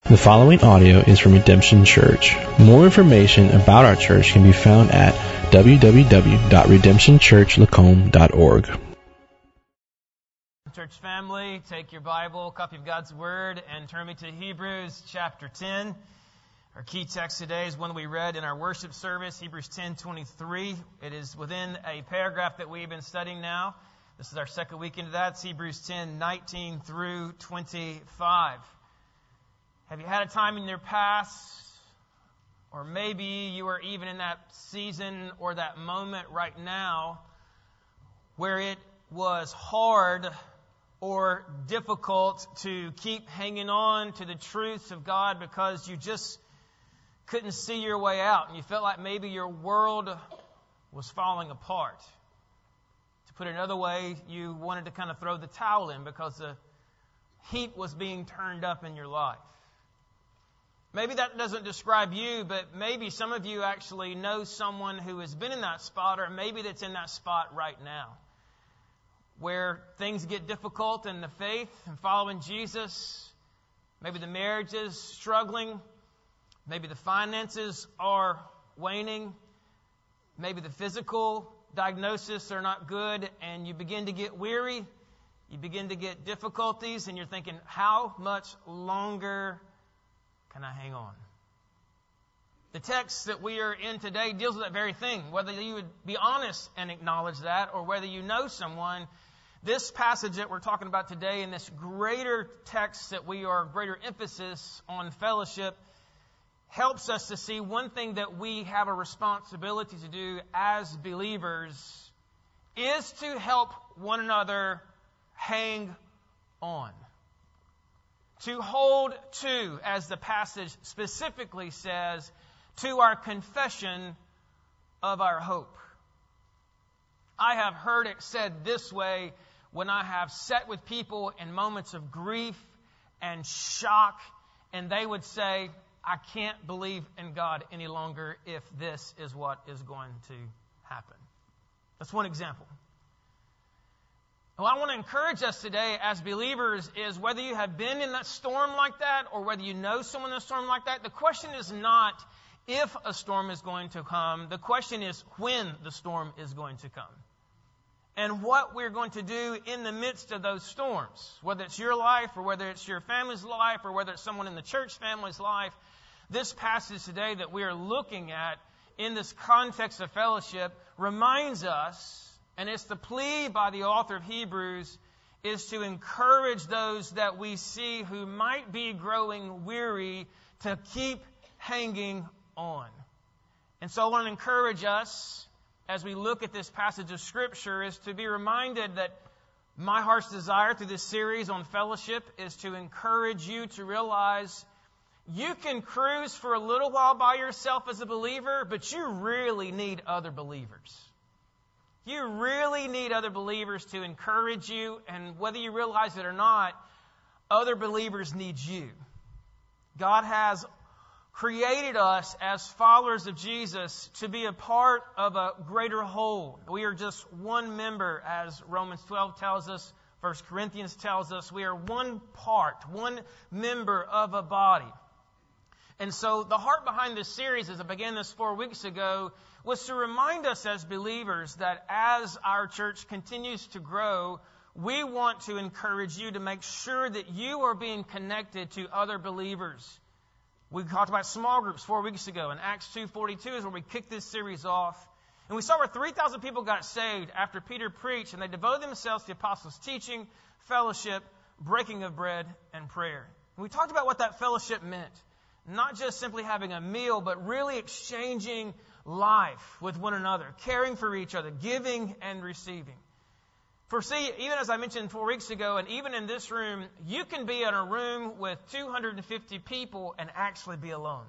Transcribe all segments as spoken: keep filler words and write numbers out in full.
The following audio is from Redemption Church. More information about our church can be found at w w w dot redemption church lacombe dot org. Church family, take your Bible, copy of God's Word, and turn me to Hebrews chapter ten. Our key text today is one we read in our worship service, Hebrews ten twenty-three. It is within a paragraph that we've been studying now. This is our second week into that. It's Hebrews ten nineteen through twenty-five. Have you had a time in your past, or maybe you are even in that season or that moment right now, where it was hard or difficult to keep hanging on to the truths of God because you just couldn't see your way out, and you felt like maybe your world was falling apart? To put it another way, you wanted to kind of throw the towel in because the heat was being turned up in your life. Maybe that doesn't describe you, but maybe some of you actually know someone who has been in that spot, or maybe that's in that spot right now, where things get difficult in the faith and following Jesus. Maybe the marriage is struggling. Maybe the finances are waning. Maybe the physical diagnosis are not good, and you begin to get weary. You begin to get difficulties, and you're thinking, how much longer can I hang on? The text that we are in today deals with that very thing. Whether you would be honest and acknowledge that, or whether you know someone, this passage that we're talking about today, and this greater text that we are, greater emphasis on fellowship, helps us to see one thing that we have a responsibility to do as believers is to help one another hang on. To hold to, as the passage specifically says, to our confession of our hope. I have heard it said this way when I have sat with people in moments of grief and shock, and they would say, I can't believe in God any longer if this is what is going to happen. That's one example. Well, I want to encourage us today as believers is whether you have been in that storm like that or whether you know someone in a storm like that, the question is not if a storm is going to come. The question is when the storm is going to come. And what we're going to do in the midst of those storms, whether it's your life or whether it's your family's life or whether it's someone in the church family's life. This passage today that we are looking at in this context of fellowship reminds us, and it's the plea by the author of Hebrews, is to encourage those that we see who might be growing weary to keep hanging on. And so I want to encourage us as we look at this passage of Scripture is to be reminded that my heart's desire through this series on fellowship is to encourage you to realize you can cruise for a little while by yourself as a believer, but you really need other believers. You really need other believers to encourage you, and whether you realize it or not, other believers need you. God has created us as followers of Jesus to be a part of a greater whole. We are just one member, as Romans twelve tells us, First Corinthians tells us. We are one part, one member of a body. And so the heart behind this series, as I began this four weeks ago, was to remind us as believers that as our church continues to grow, we want to encourage you to make sure that you are being connected to other believers. We talked about small groups four weeks ago, and Acts two forty-two is where we kicked this series off. And we saw where three thousand people got saved after Peter preached, and they devoted themselves to the apostles' teaching, fellowship, breaking of bread, and prayer. And we talked about what that fellowship meant. Not just simply having a meal, but really exchanging life with one another, caring for each other, giving and receiving. For see, even as I mentioned four weeks ago, and even in this room, you can be in a room with two hundred fifty people and actually be alone.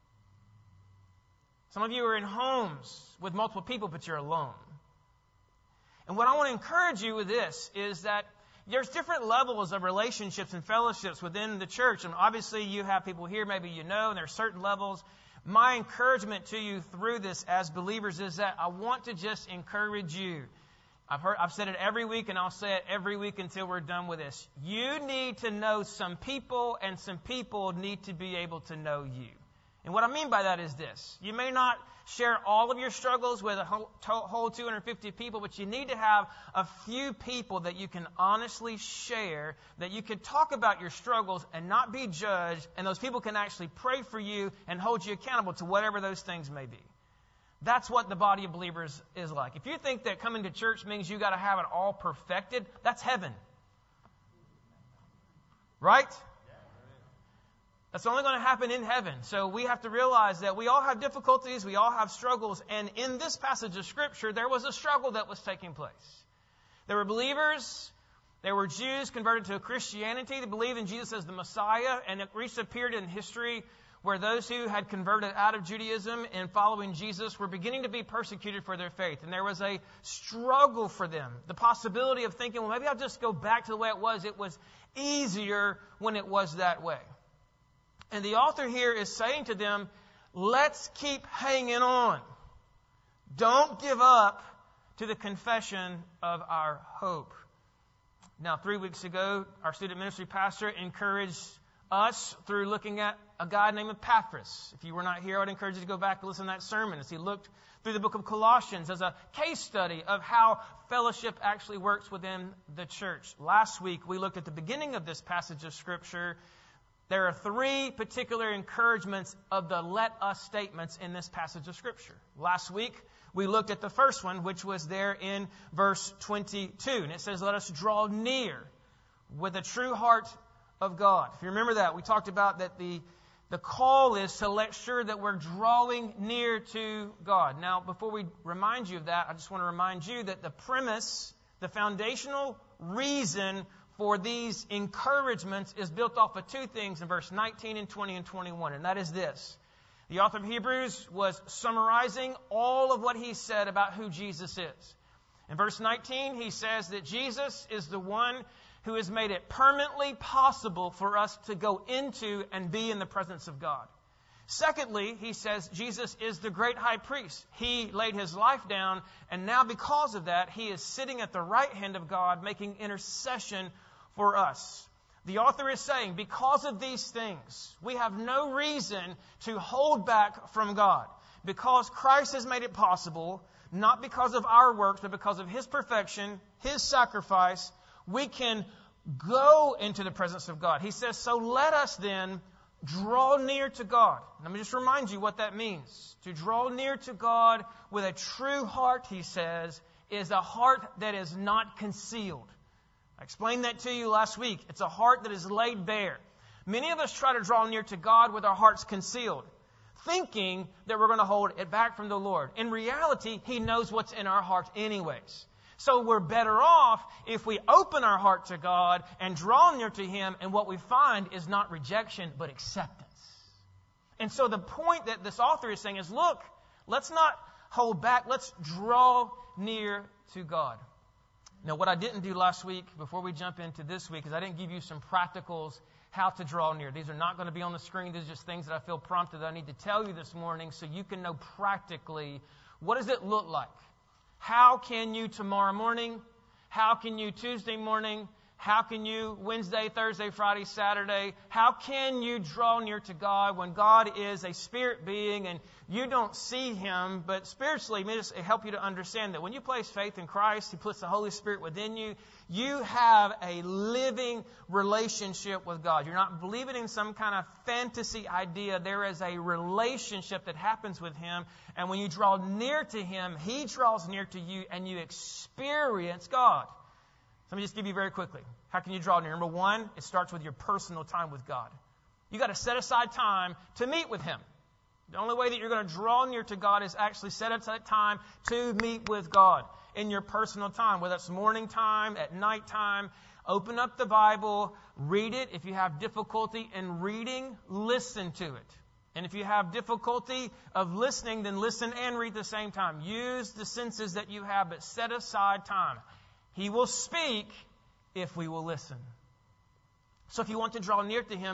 Some of you are in homes with multiple people, but you're alone. And what I want to encourage you with this is that there's different levels of relationships and fellowships within the church. And obviously you have people here, maybe you know, and there are certain levels. My encouragement to you through this as believers is that I want to just encourage you I've heard, I've said it every week, and I'll say it every week until we're done with this. You need to know some people, and some people need to be able to know you. And what I mean by that is this. You may not share all of your struggles with a whole, whole two hundred fifty people, but you need to have a few people that you can honestly share, that you can talk about your struggles and not be judged, and those people can actually pray for you and hold you accountable to whatever those things may be. That's what the body of believers is like. If you think that coming to church means you got to have it all perfected, that's heaven. Right? That's only going to happen in heaven. So we have to realize that we all have difficulties, we all have struggles, and in this passage of Scripture, there was a struggle that was taking place. There were believers, there were Jews converted to Christianity, they believed in Jesus as the Messiah, and it reached a period in history where those who had converted out of Judaism and following Jesus were beginning to be persecuted for their faith. And there was a struggle for them. The possibility of thinking, well, maybe I'll just go back to the way it was. It was easier when it was that way. And the author here is saying to them, let's keep hanging on. Don't give up to the confession of our hope. Now, three weeks ago, our student ministry pastor encouraged us through looking at a guy named Epaphras. If you were not here, I would encourage you to go back and listen to that sermon as he looked through the book of Colossians as a case study of how fellowship actually works within the church. Last week, we looked at the beginning of this passage of Scripture. There are three particular encouragements of the let us statements in this passage of Scripture. Last week, we looked at the first one, which was there in verse twenty-two. And it says, let us draw near with a true heart of God. If you remember that, we talked about that the, the call is to make sure that we're drawing near to God. Now, before we remind you of that, I just want to remind you that the premise, the foundational reason for these encouragements is built off of two things in verse nineteen and twenty and twenty-one, and that is this. The author of Hebrews was summarizing all of what he said about who Jesus is. In verse nineteen, he says that Jesus is the one who has made it permanently possible for us to go into and be in the presence of God. Secondly, he says Jesus is the great high priest. He laid his life down, and now because of that, he is sitting at the right hand of God making intercession for us. The author is saying, because of these things, we have no reason to hold back from God. Because Christ has made it possible, not because of our works, but because of his perfection, his sacrifice, we can go into the presence of God. He says, so let us then draw near to God. Let me just remind you what that means. To draw near to God with a true heart, he says, is a heart that is not concealed. I explained that to you last week. It's a heart that is laid bare. Many of us try to draw near to God with our hearts concealed, thinking that we're going to hold it back from the Lord. In reality, he knows what's in our heart anyways. So we're better off if we open our heart to God and draw near to him, and what we find is not rejection, but acceptance. And so the point that this author is saying is, look, let's not hold back. Let's draw near to God. Now, what I didn't do last week, before we jump into this week, is I didn't give you some practicals how to draw near. These are not going to be on the screen. These are just things that I feel prompted that I need to tell you this morning so you can know practically what does it look like. How can you tomorrow morning? How can you Tuesday morning? How can you Wednesday, Thursday, Friday, Saturday? How can you draw near to God when God is a spirit being and you don't see him? But spiritually, let me just help you to understand that when you place faith in Christ, he puts the Holy Spirit within you. You have a living relationship with God. You're not believing in some kind of fantasy idea. There is a relationship that happens with him. And when you draw near to him, he draws near to you and you experience God. So let me just give you very quickly. How can you draw near? Number one, it starts with your personal time with God. You got to set aside time to meet with him. The only way that you're going to draw near to God is actually set aside time to meet with God in your personal time, whether it's morning time, at night time. Open up the Bible, read it. If you have difficulty in reading, listen to it. And if you have difficulty of listening, then listen and read at the same time. Use the senses that you have, but set aside time. He will speak if we will listen. So if you want to draw near to him,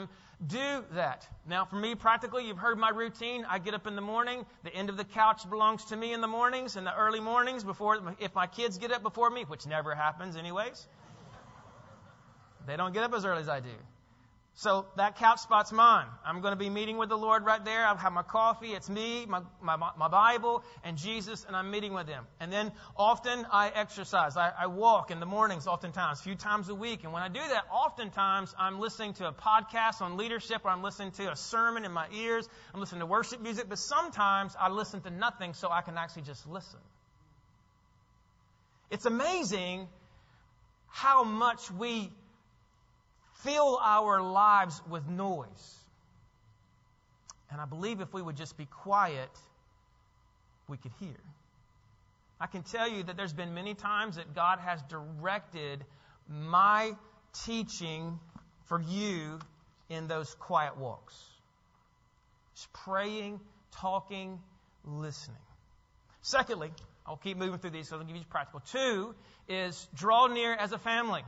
do that. Now, for me, practically, you've heard my routine. I get up in the morning. The end of the couch belongs to me in the mornings, in the early mornings, before if my kids get up before me, which never happens anyways. They don't get up as early as I do. So that couch spot's mine. I'm going to be meeting with the Lord right there. I'll have my coffee. It's me, my, my, my Bible, and Jesus, and I'm meeting with Him. And then often I exercise. I, I walk in the mornings oftentimes, a few times a week. And when I do that, oftentimes I'm listening to a podcast on leadership, or I'm listening to a sermon in my ears. I'm listening to worship music. But sometimes I listen to nothing so I can actually just listen. It's amazing how much we fill our lives with noise. And I believe if we would just be quiet, we could hear. I can tell you that there's been many times that God has directed my teaching for you in those quiet walks. Just praying, talking, listening. Secondly, I'll keep moving through these so I'll give you practical. Two is draw near as a family.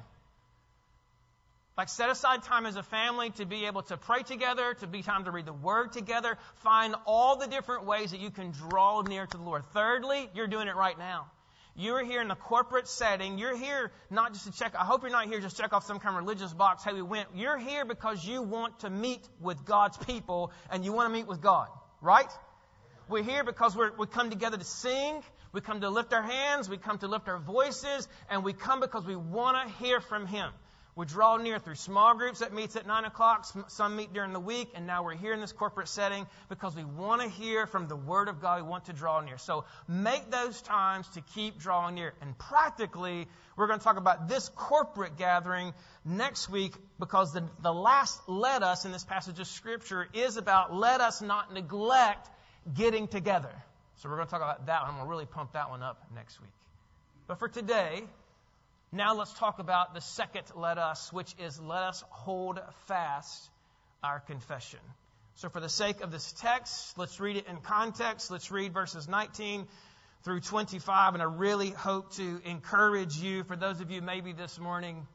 Like, set aside time as a family to be able to pray together, to be time to read the Word together. Find all the different ways that you can draw near to the Lord. Thirdly, you're doing it right now. You're here in the corporate setting. You're here not just to check. I hope you're not here just to check off some kind of religious box. Hey, we went. You're here because you want to meet with God's people and you want to meet with God, right? We're here because we're, we come together to sing. We come to lift our hands. We come to lift our voices. And we come because we want to hear from Him. We draw near through small groups that meets at nine o'clock. Some meet during the week. And now we're here in this corporate setting because we want to hear from the Word of God. We want to draw near. So make those times to keep drawing near. And practically, we're going to talk about this corporate gathering next week because the, the last let us in this passage of Scripture is about let us not neglect getting together. So we're going to talk about that one. I'm going to really pump that one up next week. But for today, now let's talk about the second let us, which is let us hold fast our confession. So for the sake of this text, let's read it in context. Let's read verses nineteen through twenty-five. And I really hope to encourage you, for those of you maybe this morning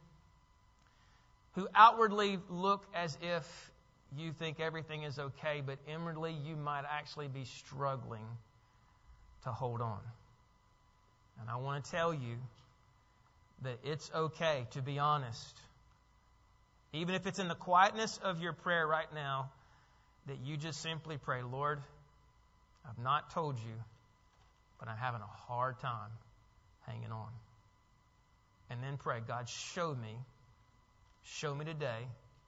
who outwardly look as if you think everything is okay, but inwardly you might actually be struggling to hold on. And I want to tell you that it's okay to be honest. Even if it's in the quietness of your prayer right now, that you just simply pray, Lord, I've not told you, but I'm having a hard time hanging on. And then pray, God, show me, show me today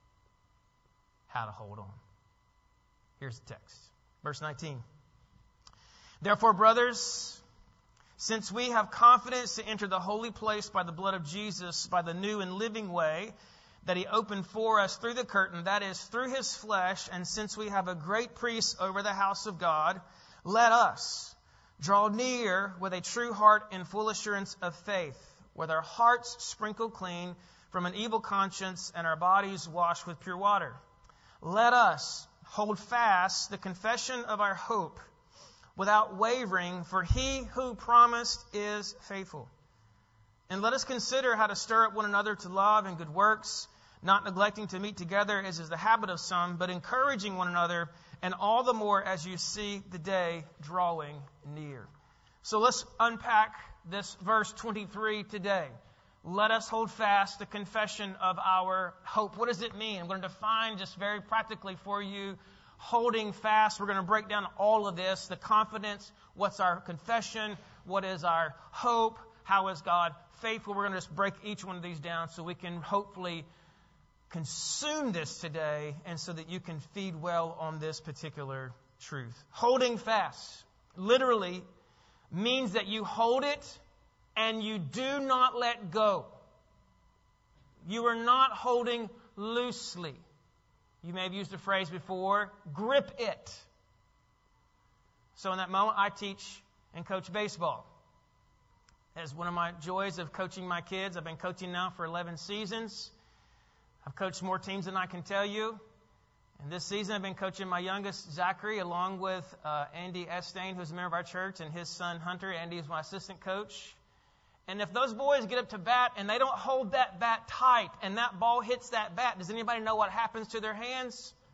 how to hold on. Here's the text. Verse nineteen. Therefore, brothers, since we have confidence to enter the holy place by the blood of Jesus, by the new and living way that He opened for us through the curtain, that is, through His flesh, and since we have a great priest over the house of God, let us draw near with a true heart and full assurance of faith, with our hearts sprinkled clean from an evil conscience and our bodies washed with pure water. Let us hold fast the confession of our hope without wavering, for He who promised is faithful. And let us consider how to stir up one another to love and good works, not neglecting to meet together as is the habit of some, but encouraging one another, and all the more as you see the day drawing near. So let's unpack this verse twenty-three today. Let us hold fast the confession of our hope. What does it mean? I'm going to define just very practically for you holding fast. We're going to break down all of this, the confidence, what's our confession, what is our hope, how is God faithful. We're going to just break each one of these down so we can hopefully consume this today and so that you can feed well on this particular truth. Holding fast literally means that you hold it and you do not let go. You are not holding loosely. You may have used the phrase before, grip it. So in that moment, I teach and coach baseball. As one of my joys of coaching my kids, I've been coaching now for eleven seasons. I've coached more teams than I can tell you. And this season, I've been coaching my youngest, Zachary, along with uh, Andy Estain, who's a member of our church, and his son, Hunter. Andy is my assistant coach. And if those boys get up to bat and they don't hold that bat tight and that ball hits that bat, does anybody know what happens to their hands?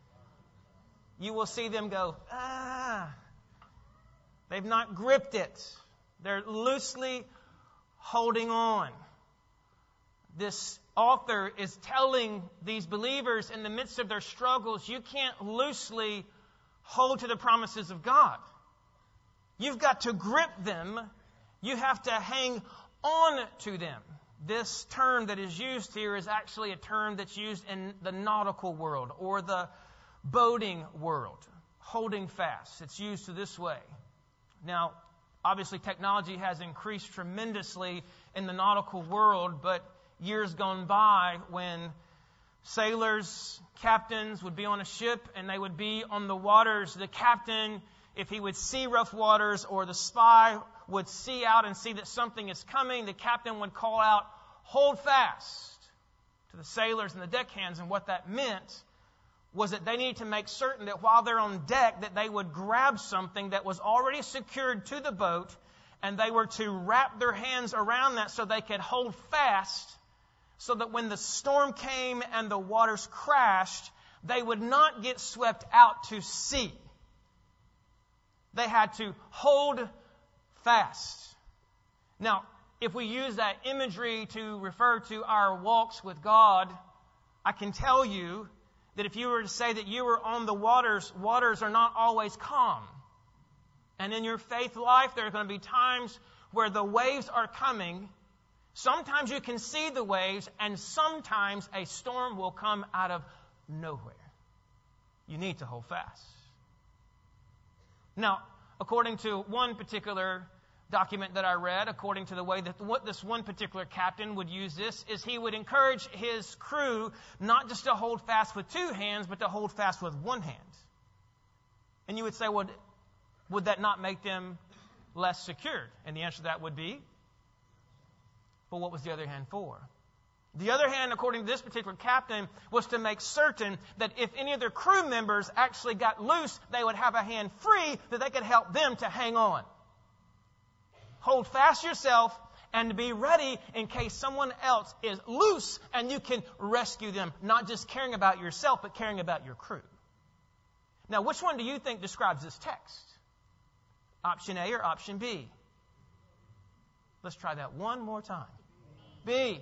you will see them go, ah. They've not gripped it. They're loosely holding on. This author is telling these believers in the midst of their struggles, you can't loosely hold to the promises of God. You've got to grip them. You have to hang on to them. This term that is used here is actually a term that's used in the nautical world or the boating world. Holding fast. It's used this way. Now, obviously technology has increased tremendously in the nautical world, but years gone by when sailors, captains would be on a ship and they would be on the waters, the captain, if he would see rough waters or the spy would see out and see that something is coming, the captain would call out, hold fast, to the sailors and the deckhands. And what that meant was that they needed to make certain that while they're on deck that they would grab something that was already secured to the boat, and they were to wrap their hands around that so they could hold fast, so that when the storm came and the waters crashed, they would not get swept out to sea. They had to hold fast. Now, if we use that imagery to refer to our walks with God, I can tell you that if you were to say that you were on the waters, waters are not always calm. And in your faith life, there are going to be times where the waves are coming. Sometimes you can see the waves, and sometimes a storm will come out of nowhere. You need to hold fast. Now, according to one particular document that I read, according to the way that what this one particular captain would use this, is he would encourage his crew not just to hold fast with two hands, but to hold fast with one hand. And you would say, well, would that not make them less secured? And the answer to that would be, well, what was the other hand for? The other hand, according to this particular captain, was to make certain that if any of their crew members actually got loose, they would have a hand free that they could help them to hang on. Hold fast yourself and be ready in case someone else is loose and you can rescue them, not just caring about yourself, but caring about your crew. Now, which one do you think describes this text? Option A or option B? Let's try that one more time. B.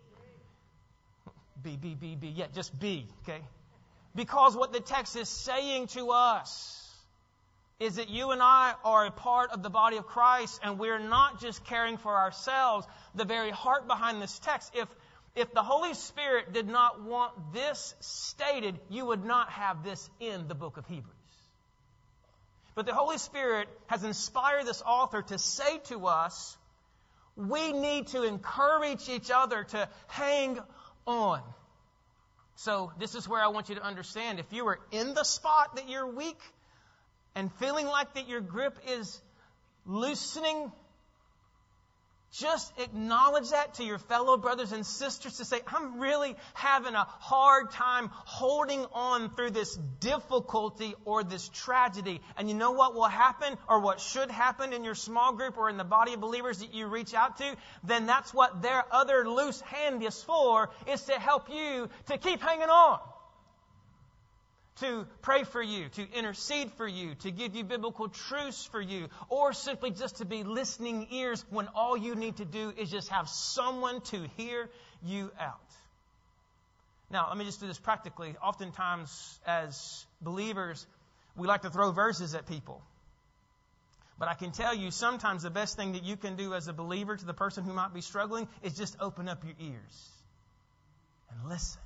B, B, B, B. Yeah, just B, okay? Because what the text is saying to us is that you and I are a part of the body of Christ, and we're not just caring for ourselves. The very heart behind this text, if if the Holy Spirit did not want this stated, you would not have this in the book of Hebrews. But the Holy Spirit has inspired this author to say to us, we need to encourage each other to hang on. So this is where I want you to understand, if you are in the spot that you're weak and feeling like that your grip is loosening, just acknowledge that to your fellow brothers and sisters to say, I'm really having a hard time holding on through this difficulty or this tragedy. And you know what will happen, or what should happen in your small group or in the body of believers that you reach out to? Then that's what their other loose hand is for, is to help you to keep hanging on. To pray for you, to intercede for you, to give you biblical truths for you, or simply just to be listening ears when all you need to do is just have someone to hear you out. Now, let me just do this practically. Oftentimes, as believers, we like to throw verses at people. But I can tell you, sometimes the best thing that you can do as a believer to the person who might be struggling is just open up your ears and listen.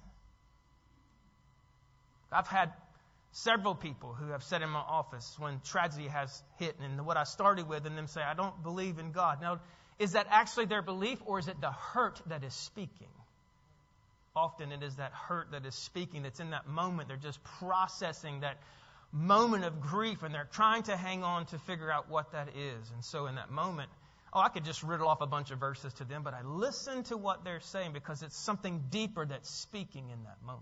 I've had several people who have said in my office when tragedy has hit, and what I started with, and them say, I don't believe in God. Now, is that actually their belief, or is it the hurt that is speaking? Often it is that hurt that is speaking, that's in that moment. They're just processing that moment of grief, and they're trying to hang on to figure out what that is. And so in that moment, oh, I could just riddle off a bunch of verses to them, but I listen to what they're saying because it's something deeper that's speaking in that moment.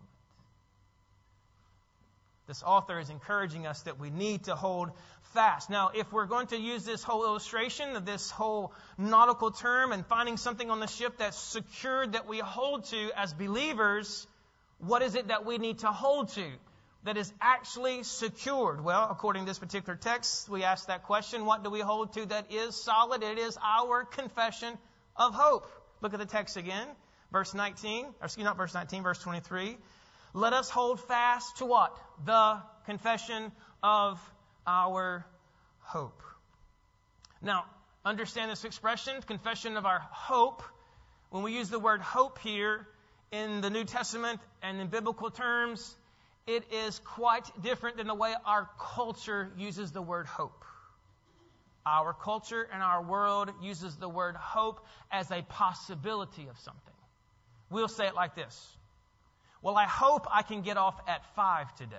This author is encouraging us that we need to hold fast. Now, if we're going to use this whole illustration of this whole nautical term and finding something on the ship that's secured that we hold to as believers, what is it that we need to hold to? that is actually secured? Well, according to this particular text, we ask that question, what do we hold to that is solid? It is our confession of hope. Look at the text again. Verse nineteen, or excuse me, not verse nineteen, verse twenty-three. Let us hold fast to what? The confession of our hope. Now, understand this expression, confession of our hope. When we use the word hope here in the New Testament and in biblical terms, it is quite different than the way our culture uses the word hope. Our culture and our world uses the word hope as a possibility of something. We'll say it like this. Well, I hope I can get off at five today.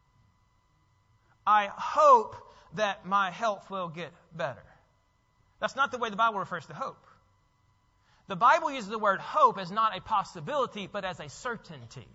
I hope that my health will get better. That's not the way the Bible refers to hope. The Bible uses the word hope as not a possibility, but as a certainty.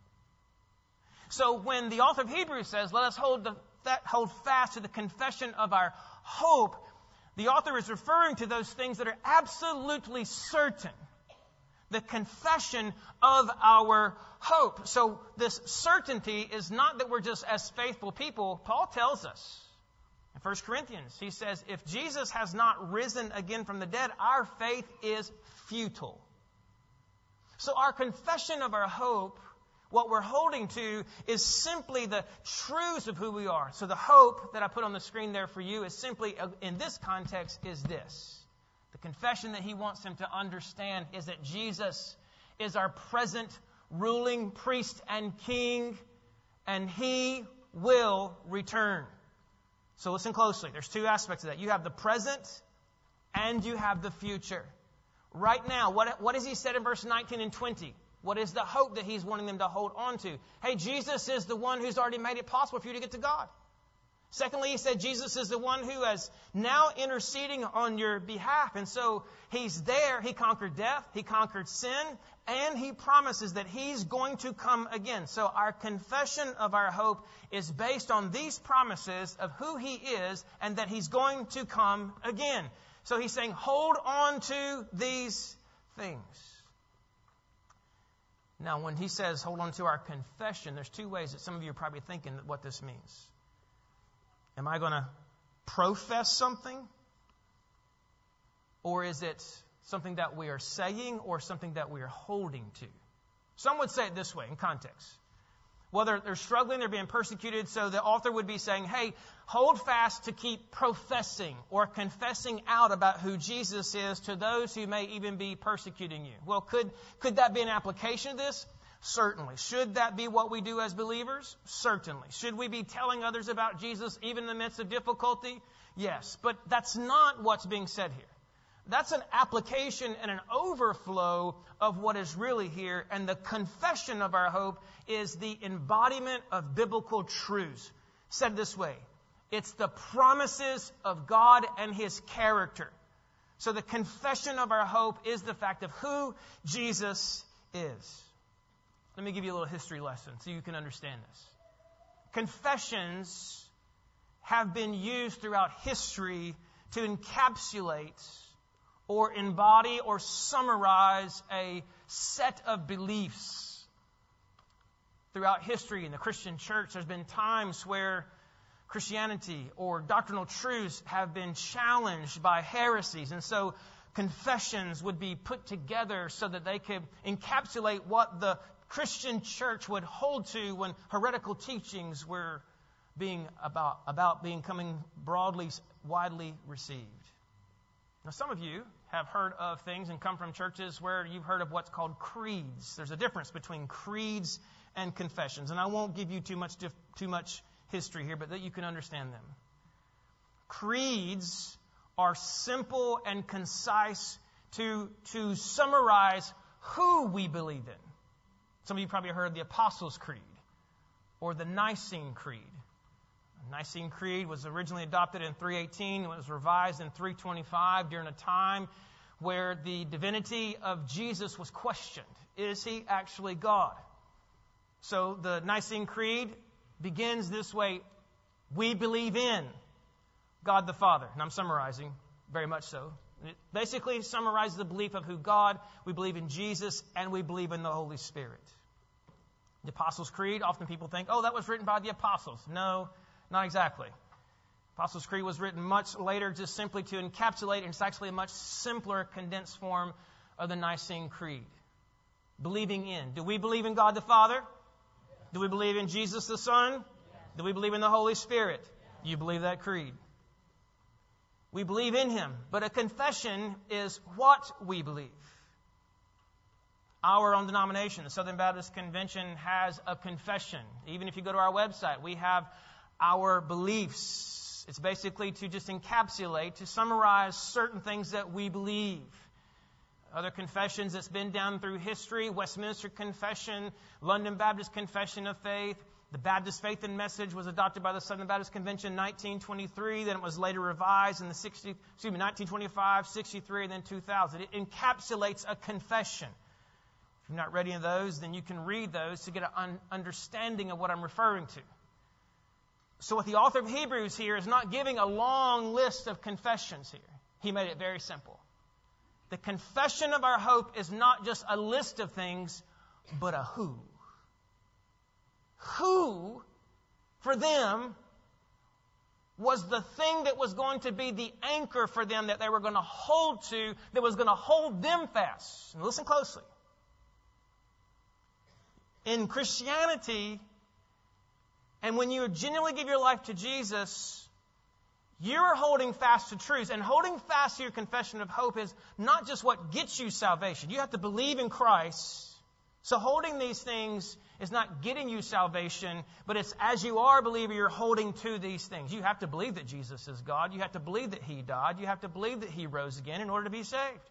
So when the author of Hebrews says, let us hold, the, that, hold fast to the confession of our hope, the author is referring to those things that are absolutely certain. The confession of our hope. So this certainty is not that we're just as faithful people. Paul tells us in First Corinthians, he says, if Jesus has not risen again from the dead, our faith is futile. So our confession of our hope, what we're holding to, is simply the truths of who we are. So the hope that I put on the screen there for you is simply, in this context, is this. The confession that he wants them to understand is that Jesus is our present ruling priest and king, and he will return. So listen closely. There's two aspects of that. You have the present and you have the future. Right now, what, what has he said in verse nineteen and twenty? What is the hope that he's wanting them to hold on to? Hey, Jesus is the one who's already made it possible for you to get to God. Secondly, he said Jesus is the one who is now interceding on your behalf. And so he's there. He conquered death. He conquered sin. And he promises that he's going to come again. So our confession of our hope is based on these promises of who he is and that he's going to come again. So he's saying, hold on to these things. Now, when he says hold on to our confession, there's two ways that some of you are probably thinking what this means. Am I going to profess something? Or is it something that we are saying or something that we are holding to? Some would say it this way in context. Well, they're, they're struggling, they're being persecuted, so the author would be saying, hey, hold fast to keep professing or confessing out about who Jesus is to those who may even be persecuting you. Well, could, could that be an application of this? Certainly. Should that be what we do as believers? Certainly. Should we be telling others about Jesus even in the midst of difficulty? Yes. But that's not what's being said here. That's an application and an overflow of what is really here. And the confession of our hope is the embodiment of biblical truths. Said this way, it's the promises of God and his character. So the confession of our hope is the fact of who Jesus is. Let me give you a little history lesson so you can understand this. Confessions have been used throughout history to encapsulate or embody or summarize a set of beliefs. Throughout history in the Christian church, there's been times where Christianity or doctrinal truths have been challenged by heresies. And so confessions would be put together so that they could encapsulate what the Christian church would hold to when heretical teachings were being about, about being coming broadly, widely received. Now, some of you have heard of things and come from churches where you've heard of what's called creeds. There's a difference between creeds and confessions, and I won't give you too much too much history here, but that you can understand them. Creeds are simple and concise to, to summarize who we believe in. Some of you probably heard of the Apostles' Creed or the Nicene Creed. The Nicene Creed was originally adopted in three eighteen. It was revised in three twenty-five during a time where the divinity of Jesus was questioned. Is he actually God? So the Nicene Creed begins this way. We believe in God the Father. And I'm summarizing very much so. It basically summarizes the belief of who God, we believe in Jesus, and we believe in the Holy Spirit. The Apostles' Creed, often people think, oh, that was written by the apostles. No, not exactly. Apostles' Creed was written much later just simply to encapsulate, and it's actually a much simpler, condensed form of the Nicene Creed. Believing in. Do we believe in God the Father? Do we believe in Jesus the Son? Do we believe in the Holy Spirit? You believe that creed. We believe in Him. But a confession is what we believe. Our own denomination, the Southern Baptist Convention, has a confession. Even if you go to our website, we have our beliefs. It's basically to just encapsulate, to summarize certain things that we believe. Other confessions that's been down through history, Westminster Confession, London Baptist Confession of Faith. The Baptist Faith and Message was adopted by the Southern Baptist Convention in nineteen twenty-three. Then it was later revised in the sixty, excuse me, nineteen twenty-five, sixty-three, and then two thousand. It encapsulates a confession. If you're not ready in those, then you can read those to get an understanding of what I'm referring to. So what the author of Hebrews here is not giving a long list of confessions here. He made it very simple. The confession of our hope is not just a list of things, but a who. Who, for them, was the thing that was going to be the anchor for them that they were going to hold to, that was going to hold them fast. And listen closely. In Christianity, and when you genuinely give your life to Jesus, you're holding fast to truth. And holding fast to your confession of hope is not just what gets you salvation. You have to believe in Christ. So holding these things is not getting you salvation, but it's as you are a believer, you're holding to these things. You have to believe that Jesus is God. You have to believe that He died. You have to believe that He rose again in order to be saved.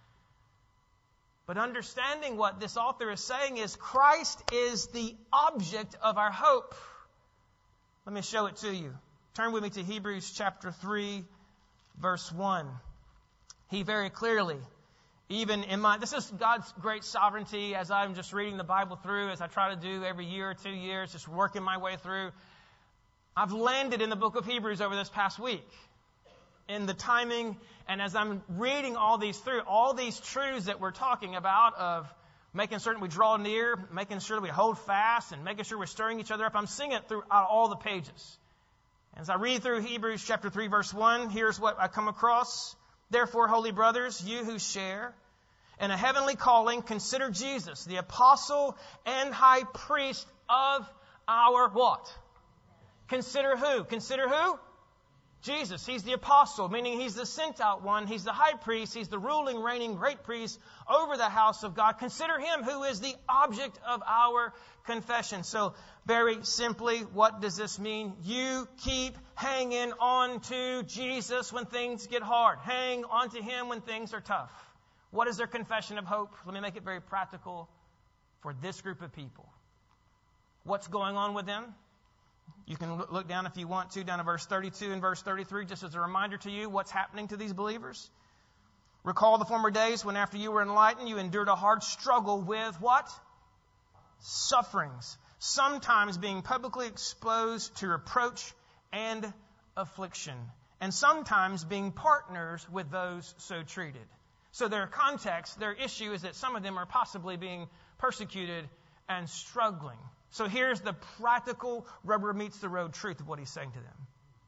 But understanding what this author is saying is Christ is the object of our hope. Let me show it to you. Turn with me to Hebrews chapter three, verse one. He very clearly, even in my, this is God's great sovereignty as I'm just reading the Bible through, as I try to do every year or two years, just working my way through. I've landed in the book of Hebrews over this past week. In the timing, and as I'm reading all these through, all these truths that we're talking about of making certain we draw near, making sure that we hold fast, and making sure we're stirring each other up, I'm seeing it throughout all the pages. As I read through Hebrews chapter three, verse one, here's what I come across. Therefore, holy brothers, you who share in a heavenly calling, consider Jesus, the apostle and high priest of our what? Consider who? Consider who? Jesus. He's the apostle, meaning He's the sent out one. He's the high priest. He's the ruling, reigning, great priest over the house of God. Consider Him who is the object of our confession. So, very simply, what does this mean? You keep hanging on to Jesus when things get hard. Hang on to Him when things are tough. What is their confession of hope? Let me make it very practical for this group of people. What's going on with them? You can look down if you want to, down to verse thirty-two and verse thirty-three, just as a reminder to you what's happening to these believers. Recall the former days when after you were enlightened, you endured a hard struggle with what? Sufferings. Sometimes being publicly exposed to reproach and affliction. And sometimes being partners with those so treated. So their context, their issue is that some of them are possibly being persecuted and struggling. So here's the practical rubber meets the road truth of what he's saying to them.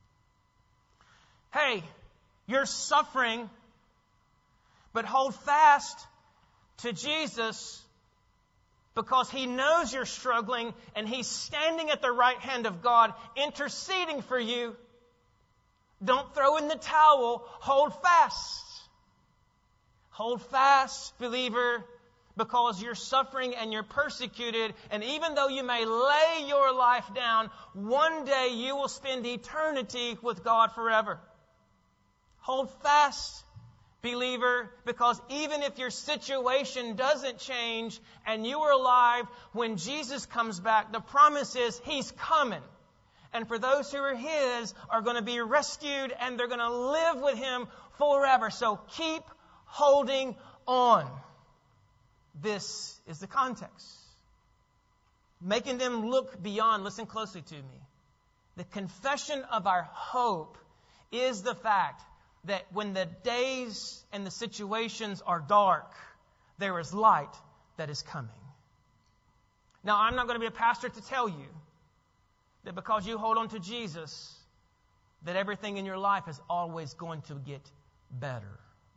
Hey, you're suffering, but hold fast to Jesus because He knows you're struggling and He's standing at the right hand of God interceding for you. Don't throw in the towel. Hold fast. Hold fast, believer, because you're suffering and you're persecuted. And even though you may lay your life down, one day you will spend eternity with God forever. Hold fast, believer, because even if your situation doesn't change and you are alive, when Jesus comes back, the promise is He's coming. And for those who are His are going to be rescued and they're going to live with Him forever. So keep holding on. This is the context. Making them look beyond, listen closely to me. The confession of our hope is the fact that when the days and the situations are dark, there is light that is coming. Now, I'm not going to be a pastor to tell you that because you hold on to Jesus, that everything in your life is always going to get better.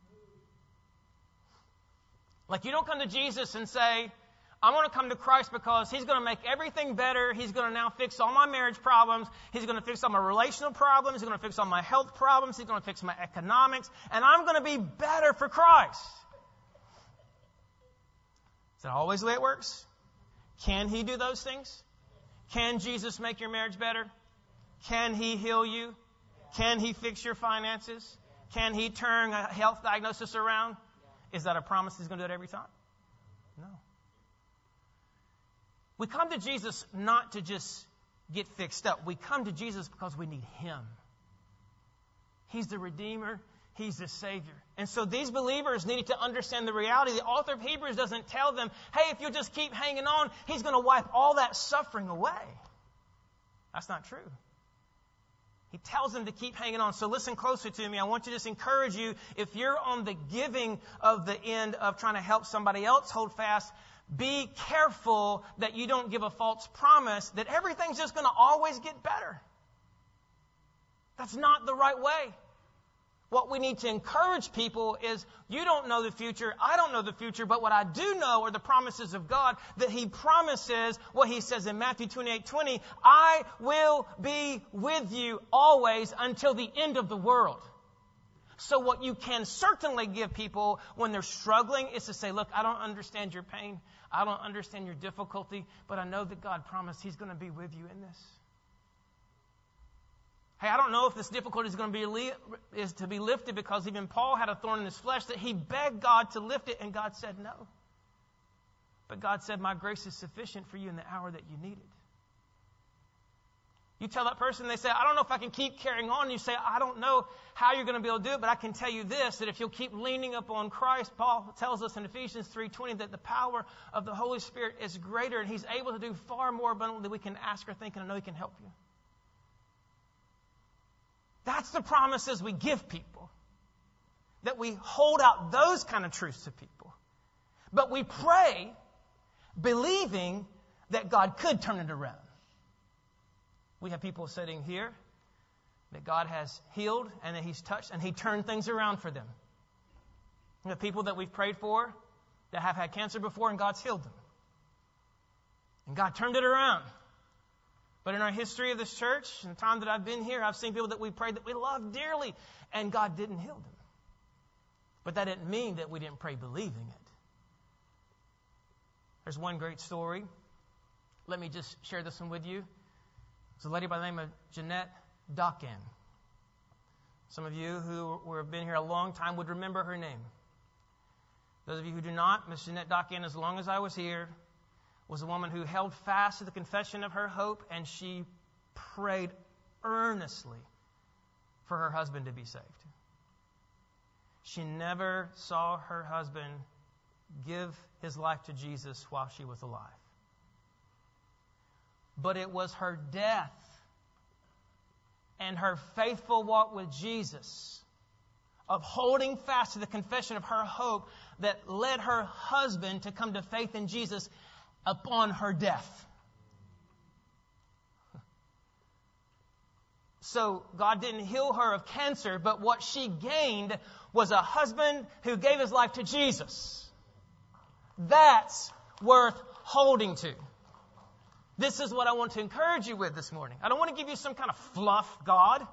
Like, you don't come to Jesus and say, I want to come to Christ because He's going to make everything better. He's going to now fix all my marriage problems. He's going to fix all my relational problems. He's going to fix all my health problems. He's going to fix my economics. And I'm going to be better for Christ. Is that always the way it works? Can He do those things? Can Jesus make your marriage better? Can He heal you? Can He fix your finances? Can He turn a health diagnosis around? Is that a promise He's going to do it every time? No. We come to Jesus not to just get fixed up. We come to Jesus because we need Him. He's the Redeemer. He's the Savior. And so these believers needed to understand the reality. The author of Hebrews doesn't tell them, hey, if you'll just keep hanging on, He's going to wipe all that suffering away. That's not true. He tells them to keep hanging on. So listen closer to me. I want to just encourage you, if you're on the giving of the end of trying to help somebody else hold fast, be careful that you don't give a false promise that everything's just going to always get better. That's not the right way. What we need to encourage people is, you don't know the future, I don't know the future, but what I do know are the promises of God, that He promises what He says in Matthew twenty-eight twenty, I will be with you always until the end of the world. So what you can certainly give people when they're struggling is to say, look, I don't understand your pain, I don't understand your difficulty, but I know that God promised He's going to be with you in this. Hey, I don't know if this difficulty is going to be li- is to be lifted, because even Paul had a thorn in his flesh that he begged God to lift it, and God said no. But God said, my grace is sufficient for you in the hour that you need it. You tell that person, they say, I don't know if I can keep carrying on. You say, I don't know how you're going to be able to do it, but I can tell you this, that if you'll keep leaning upon Christ, Paul tells us in Ephesians three twenty that the power of the Holy Spirit is greater, and He's able to do far more abundantly than we can ask or think, and I know He can help you. That's the promises we give people. That we hold out those kind of truths to people. But we pray believing that God could turn it around. We have people sitting here that God has healed and that He's touched and He turned things around for them. We have people that we've prayed for that have had cancer before and God's healed them. And God turned it around. But in our history of this church, in the time that I've been here, I've seen people that we prayed that we love dearly, and God didn't heal them. But that didn't mean that we didn't pray believing it. There's one great story. Let me just share this one with you. It's a lady by the name of Jeanette Docken. Some of you who have been here a long time would remember her name. Those of you who do not, Miss Jeanette Docken, as long as I was here, was a woman who held fast to the confession of her hope, and she prayed earnestly for her husband to be saved. She never saw her husband give his life to Jesus while she was alive. But it was her death and her faithful walk with Jesus, of holding fast to the confession of her hope, that led her husband to come to faith in Jesus upon her death. So God didn't heal her of cancer, but what she gained was a husband who gave his life to Jesus. That's worth holding to. This is what I want to encourage you with this morning. I don't want to give you some kind of fluff God.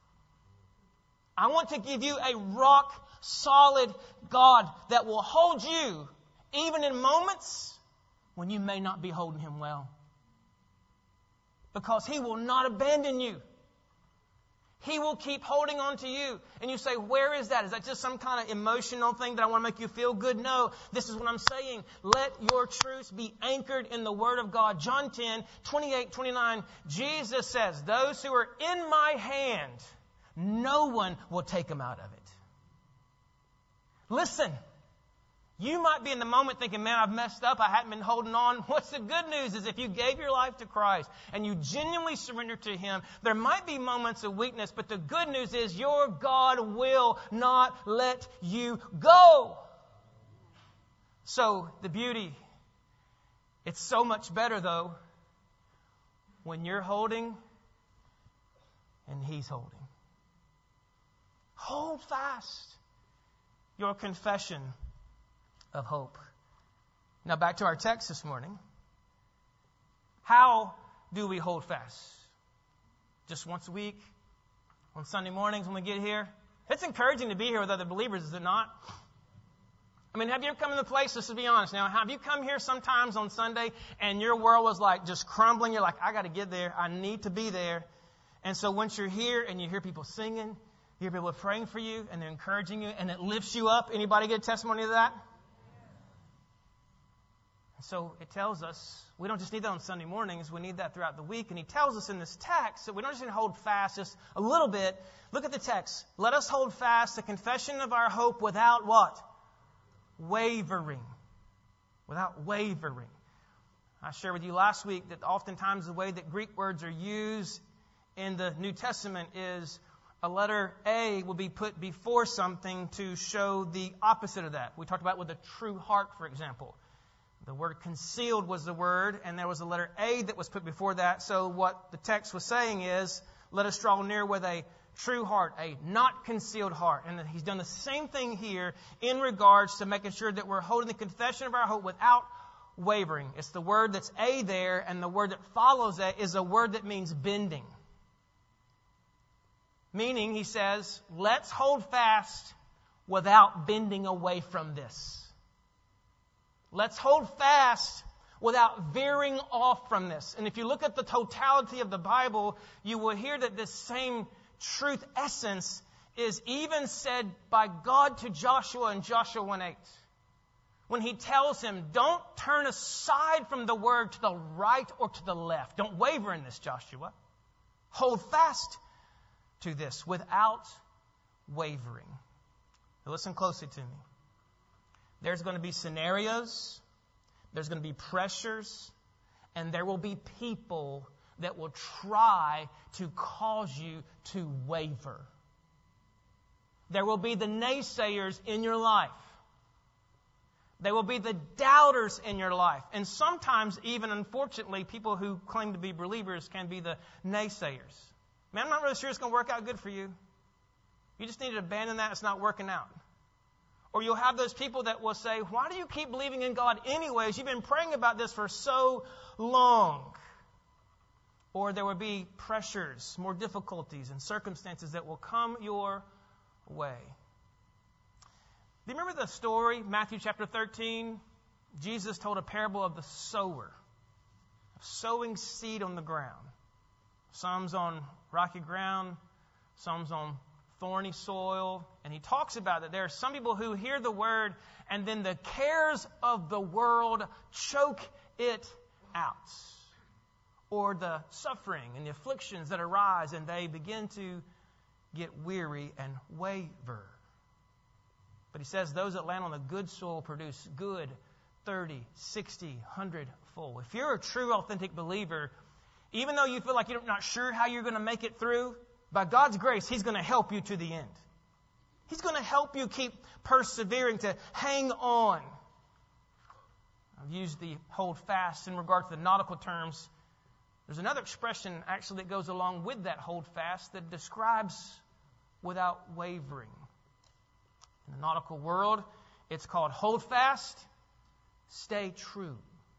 I want to give you a rock solid God that will hold you even in moments when you may not be holding Him well. Because He will not abandon you. He will keep holding on to you. And you say, where is that? Is that just some kind of emotional thing that I want to make you feel good? No, this is what I'm saying. Let your truths be anchored in the Word of God. John ten, twenty-eight, twenty-nine, Jesus says, those who are in my hand, no one will take them out of it. Listen. You might be in the moment thinking, man, I've messed up. I haven't been holding on. What's the good news is if you gave your life to Christ and you genuinely surrender to Him, there might be moments of weakness, but the good news is your God will not let you go. So the beauty It's so much better, though, when you're holding and He's holding. Hold fast your confession of hope. Now back to our text this morning. How do we hold fast? Just once a week? On Sunday mornings when we get here? It's encouraging to be here with other believers, is it not? I mean, have you ever come to the place, let's be honest now, have you come here sometimes on Sunday and your world was like just crumbling? You're like, I got to get there. I need to be there. And so once you're here and you hear people singing, you hear people praying for you and they're encouraging you and it lifts you up. Anybody get a testimony of that? So it tells us we don't just need that on Sunday mornings. We need that throughout the week. And he tells us in this text that we don't just need to hold fast just a little bit. Look at the text. Let us hold fast the confession of our hope without what? Wavering. Without wavering. I shared with you last week that oftentimes the way that Greek words are used in the New Testament is a letter A will be put before something to show the opposite of that. We talked about with a true heart, for example. The word concealed was the word, and there was a letter A that was put before that. So what the text was saying is, let us draw near with a true heart, a not concealed heart. And he's done the same thing here in regards to making sure that we're holding the confession of our hope without wavering. It's the word that's A there, and the word that follows that is a word that means bending. Meaning, he says, let's hold fast without bending away from this. Let's hold fast without veering off from this. And if you look at the totality of the Bible, you will hear that this same truth essence is even said by God to Joshua in Joshua one eight. When he tells him, don't turn aside from the word to the right or to the left. Don't waver in this, Joshua. Hold fast to this without wavering. Now listen closely to me. There's going to be scenarios, there's going to be pressures, and there will be people that will try to cause you to waver. There will be the naysayers in your life. There will be the doubters in your life. And sometimes, even unfortunately, people who claim to be believers can be the naysayers. Man, I'm not really sure it's going to work out good for you. You just need to abandon that. It's not working out. Or you'll have those people that will say, why do you keep believing in God anyways? You've been praying about this for so long. Or there will be pressures, more difficulties and circumstances that will come your way. Do you remember the story, Matthew chapter thirteen? Jesus told a parable of the sower, sowing seed on the ground. Some's on rocky ground, some's on thorny soil. And he talks about that there are some people who hear the word and then the cares of the world choke it out. Or the suffering and the afflictions that arise and they begin to get weary and waver. But he says those that land on the good soil produce good thirty, sixty, one hundred fold. If you're a true, authentic believer, even though you feel like you're not sure how you're going to make it through, by God's grace, He's going to help you to the end. He's going to help you keep persevering, to hang on. I've used the hold fast in regard to the nautical terms. There's another expression actually that goes along with that hold fast that describes without wavering. In the nautical world, it's called hold fast, stay true.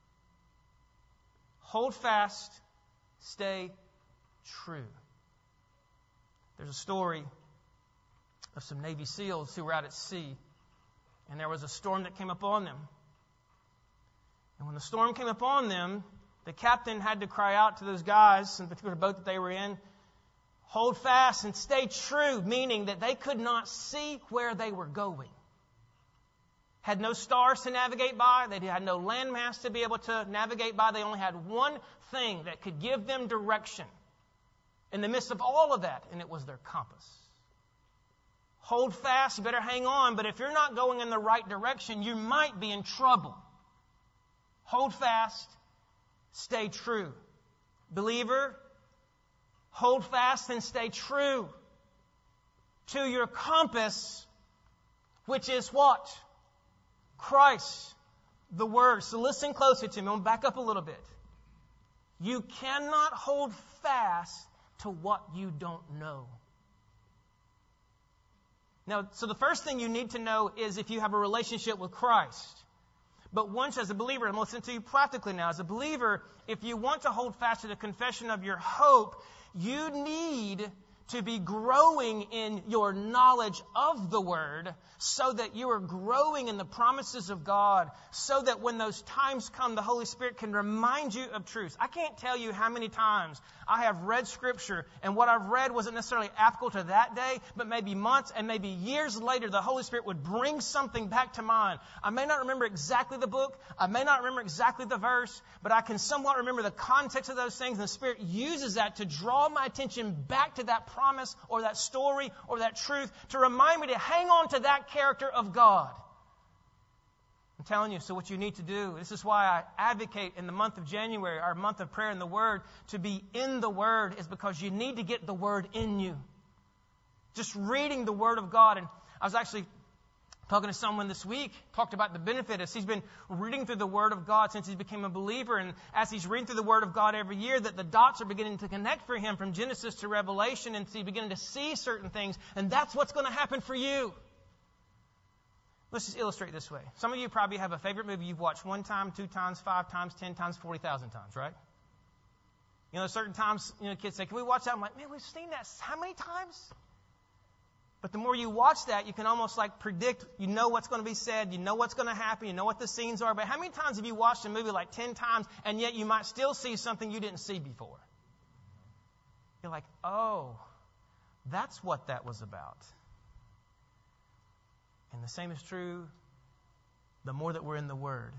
Hold fast, stay true. There's a story of some Navy SEALs who were out at sea, and there was a storm that came upon them. And when the storm came upon them, the captain had to cry out to those guys in the particular boat that they were in, hold fast and stay true, meaning that they could not see where they were going. Had no stars to navigate by. They had no landmass to be able to navigate by. They only had one thing that could give them direction in the midst of all of that, and it was their compass. Hold fast, you better hang on, but if you're not going in the right direction, you might be in trouble. Hold fast, stay true. Believer, hold fast and stay true to your compass, which is what? Christ. the Word. So listen closely to me. I'm going to back up a little bit. You cannot hold fast to what you don't know. Now, so the first thing you need to know is if you have a relationship with Christ. But once as a believer, I'm listening to you practically now, as a believer, if you want to hold fast to the confession of your hope, you need to be growing in your knowledge of the Word so that you are growing in the promises of God, so that when those times come, the Holy Spirit can remind you of truth. I can't tell you how many times I have read Scripture, and what I've read wasn't necessarily applicable to that day, but maybe months and maybe years later, the Holy Spirit would bring something back to mind. I may not remember exactly the book, I may not remember exactly the verse, but I can somewhat remember the context of those things, and the Spirit uses that to draw my attention back to that promise or that story or that truth, to remind me to hang on to that character of God. I'm telling you, so what you need to do, this is why I advocate in the month of January, our month of prayer in the Word, to be in the Word, is because you need to get the Word in you. Just reading the Word of God. And I was actually talking to someone this week, talked about the benefit as he's been reading through the Word of God since he became a believer. And as he's reading through the Word of God every year, that the dots are beginning to connect for him from Genesis to Revelation, and he's beginning to see certain things. And that's what's going to happen for you. Let's just illustrate this way. Some of you probably have a favorite movie you've watched one time, two times, five times, ten times, forty thousand times, right? You know, certain times, you know, kids say, can we watch that? I'm like, man, we've seen that how many times? But the more you watch that, you can almost like predict, you know what's going to be said, you know what's going to happen, you know what the scenes are. But how many times have you watched a movie like ten times, and yet you might still see something you didn't see before? You're like, oh, that's what that was about. And the same is true the more that we're in the Word.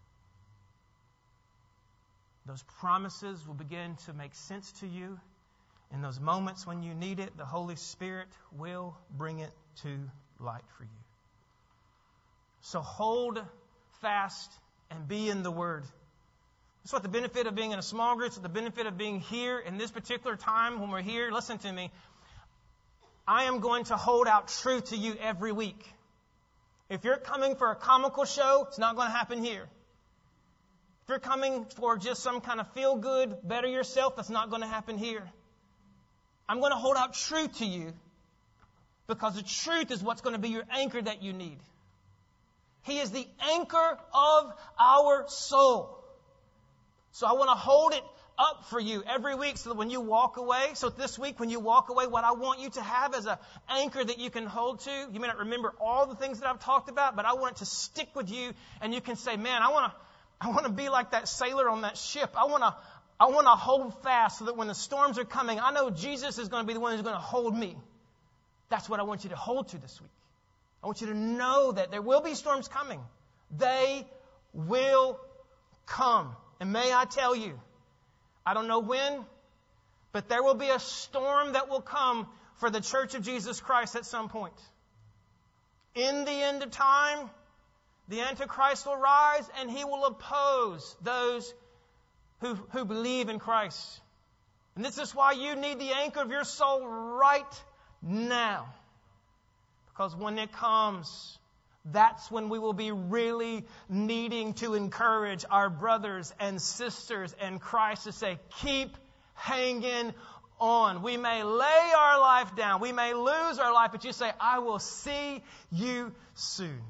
Those promises will begin to make sense to you. In those moments when you need it, the Holy Spirit will bring it to light for you. So hold fast and be in the Word. That's what the benefit of being in a small group, the benefit of being here in this particular time when we're here. Listen to me. I am going to hold out truth to you every week. If you're coming for a comical show, it's not going to happen here. If you're coming for just some kind of feel-good, better yourself, that's not going to happen here. I'm going to hold out truth to you because the truth is what's going to be your anchor that you need. He is the anchor of our soul. So I want to hold it up for you every week so that when you walk away, so this week when you walk away, what I want you to have as an anchor that you can hold to, you may not remember all the things that I've talked about, but I want it to stick with you, and you can say, man, I want to I want to be like that sailor on that ship. I want to I want to hold fast so that when the storms are coming, I know Jesus is going to be the one who's going to hold me. That's what I want you to hold to this week. I want you to know that there will be storms coming. They will come. And may I tell you, I don't know when, but there will be a storm that will come for the Church of Jesus Christ at some point. In the end of time, the Antichrist will rise and he will oppose those who, who believe in Christ. And this is why you need the anchor of your soul right now. Because when it comes, that's when we will be really needing to encourage our brothers and sisters in Christ to say, keep hanging on. We may lay our life down. We may lose our life, but you say, I will see you soon.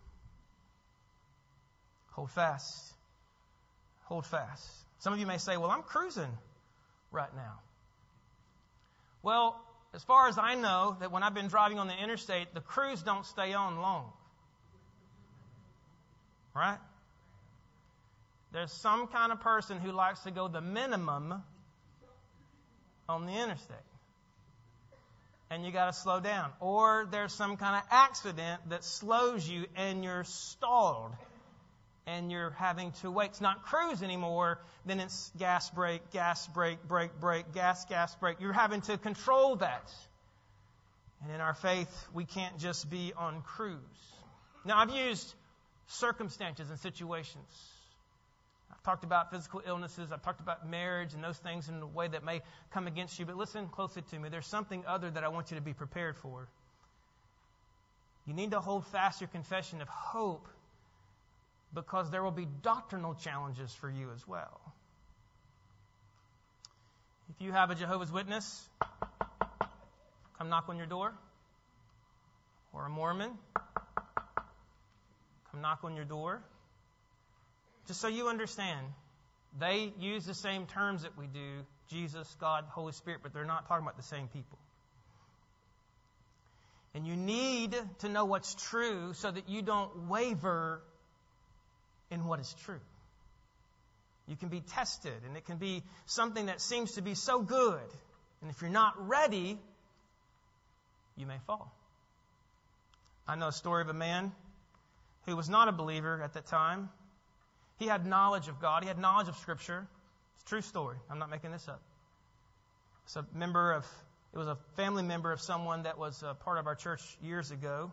Hold fast. Hold fast. Some of you may say, well, I'm cruising right now. Well, as far as I know, that when I've been driving on the interstate, the cruise don't stay on long. Right? There's some kind of person who likes to go the minimum on the interstate. And you got to slow down. Or there's some kind of accident that slows you and you're stalled. And you're having to wait. It's not cruise anymore. Then it's gas, brake, gas, brake, brake, brake, gas, gas, brake. You're having to control that. And in our faith, we can't just be on cruise. Now, I've used circumstances and situations. I've talked about physical illnesses. I've talked about marriage and those things in a way that may come against you. But listen closely to me. There's something other that I want you to be prepared for. You need to hold fast your confession of hope because there will be doctrinal challenges for you as well. If you have a Jehovah's Witness come knock on your door, or a Mormon come knock on your door, just so you understand, they use the same terms that we do, Jesus, God, Holy Spirit, but they're not talking about the same people. And you need to know what's true so that you don't waver in what is true. You can be tested, and it can be something that seems to be so good. And if you're not ready, you may fall. I know a story of a man who was not a believer at that time. He had knowledge of God. He had knowledge of Scripture. It's a true story. I'm not making this up. It's a member of, it was a family member of someone that was a part of our church years ago.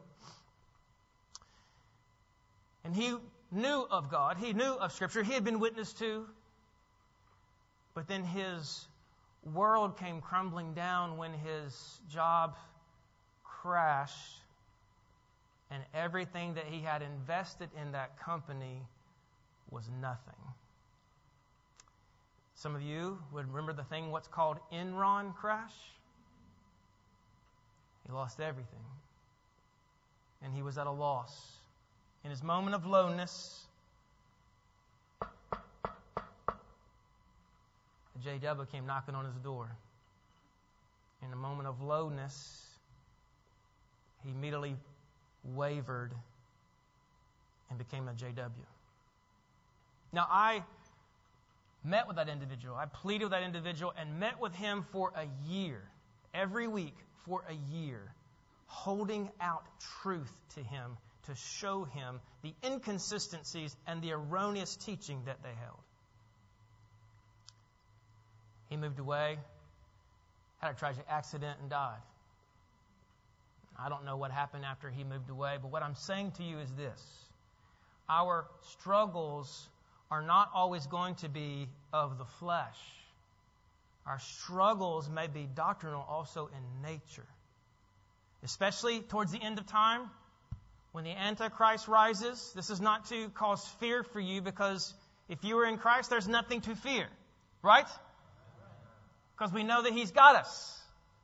And he knew of God. He knew of Scripture. He had been witnessed to. But then his world came crumbling down when his job crashed. And everything that he had invested in that company was nothing. Some of you would remember the thing what's called Enron crash. He lost everything. And he was at a loss. In his moment of lowness, J W came knocking on his door. In a moment of lowness, he immediately wavered and became a J W. Now, I met with that individual. I pleaded with that individual and met with him for a year, every week for a year, holding out truth to him to show him the inconsistencies and the erroneous teaching that they held. He moved away, had a tragic accident, and died. I don't know what happened after he moved away, but what I'm saying to you is this. Our struggles are not always going to be of the flesh. Our struggles may be doctrinal also in nature. Especially towards the end of time, when the Antichrist rises. This is not to cause fear for you, because if you are in Christ, there's nothing to fear. Right? Because we know that He's got us.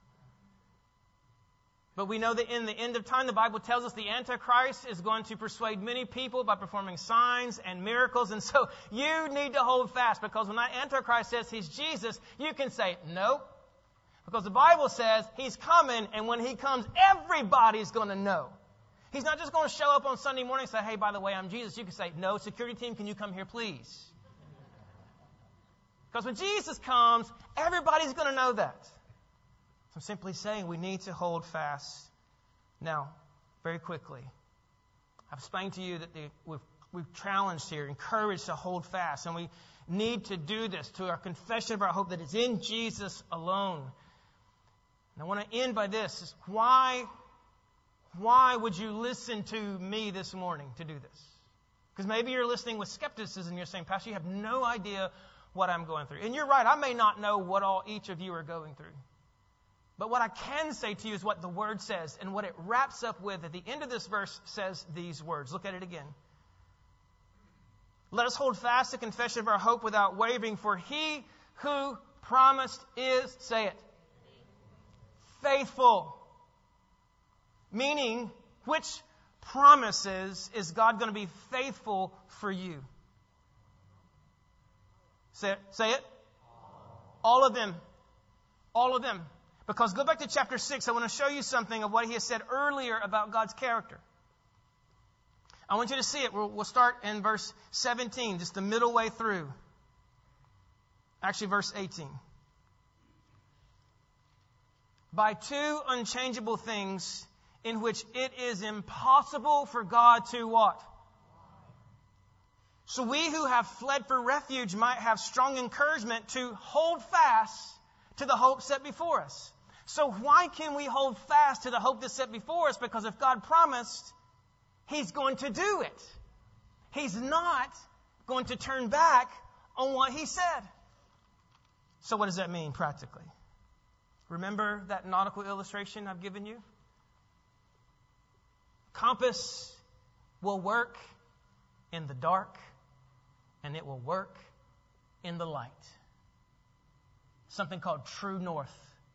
But we know that in the end of time, the Bible tells us the Antichrist is going to persuade many people by performing signs and miracles. And so you need to hold fast, because when that Antichrist says he's Jesus, you can say, nope. Because the Bible says He's coming, and when He comes, everybody's going to know. He's not just going to show up on Sunday morning and say, hey, by the way, I'm Jesus. You can say, no, security team, can you come here, please? Because when Jesus comes, everybody's going to know that. So I'm simply saying we need to hold fast. Now, very quickly, I've explained to you that the, we've, we've challenged here, encouraged to hold fast. And we need to do this to our confession of our hope that is in Jesus alone. And I want to end by this. Why, why would you listen to me this morning to do this? Because maybe you're listening with skepticism. You're saying, Pastor, you have no idea what I'm going through. And you're right, I may not know what all each of you are going through. But what I can say to you is what the Word says, and what it wraps up with at the end of this verse says these words. Look at it again. Let us hold fast the confession of our hope without wavering, for He who promised is, say it, faithful. Meaning, which promises is God going to be faithful for you? Say it. Say it. All of them. All of them. Because go back to chapter six. I want to show you something of what he has said earlier about God's character. I want you to see it. We'll, we'll start in verse seventeen, just the middle way through. Actually, verse eighteen. By two unchangeable things in which it is impossible for God to what? So we who have fled for refuge might have strong encouragement to hold fast to the hope set before us. So why can we hold fast to the hope that's set before us? Because if God promised, He's going to do it. He's not going to turn back on what He said. So what does that mean practically? Remember that nautical illustration I've given you? Compass will work in the dark, and it will work in the light. Something called true north.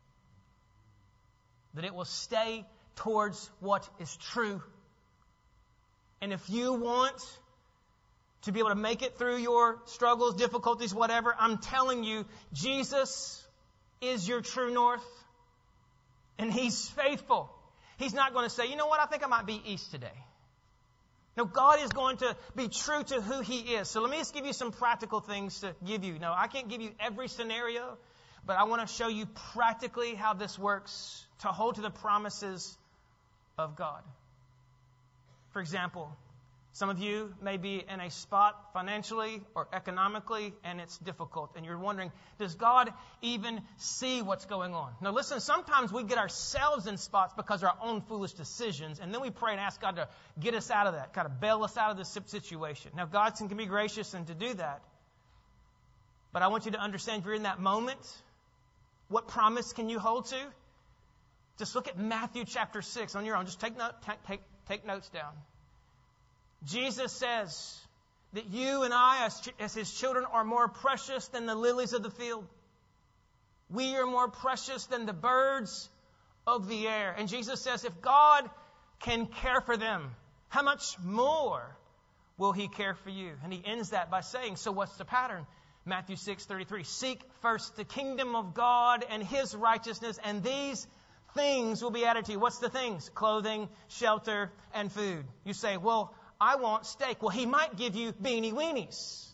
That it will stay towards what is true. And if you want to be able to make it through your struggles, difficulties, whatever, I'm telling you, Jesus is your true north. And He's faithful. He's not going to say, you know what, I think I might be east today. No, God is going to be true to who He is. So let me just give you some practical things to give you. No, I can't give you every scenario, but I want to show you practically how this works to hold to the promises of God. For example, some of you may be in a spot financially or economically, and it's difficult. And you're wondering, does God even see what's going on? Now listen, sometimes we get ourselves in spots because of our own foolish decisions, and then we pray and ask God to get us out of that, kind of bail us out of this situation. Now God can be gracious and to do that. But I want you to understand, if you're in that moment, what promise can you hold to? Just look at Matthew chapter six on your own. Just take note, take, take, take notes down. Jesus says that you and I, as, as His children, are more precious than the lilies of the field. We are more precious than the birds of the air. And Jesus says, if God can care for them, how much more will He care for you? And He ends that by saying, so what's the pattern? Matthew six thirty-three, seek first the kingdom of God and His righteousness, and these things will be added to you. What's the things? Clothing, shelter, and food. You say, well, I want steak. Well, He might give you beanie weenies.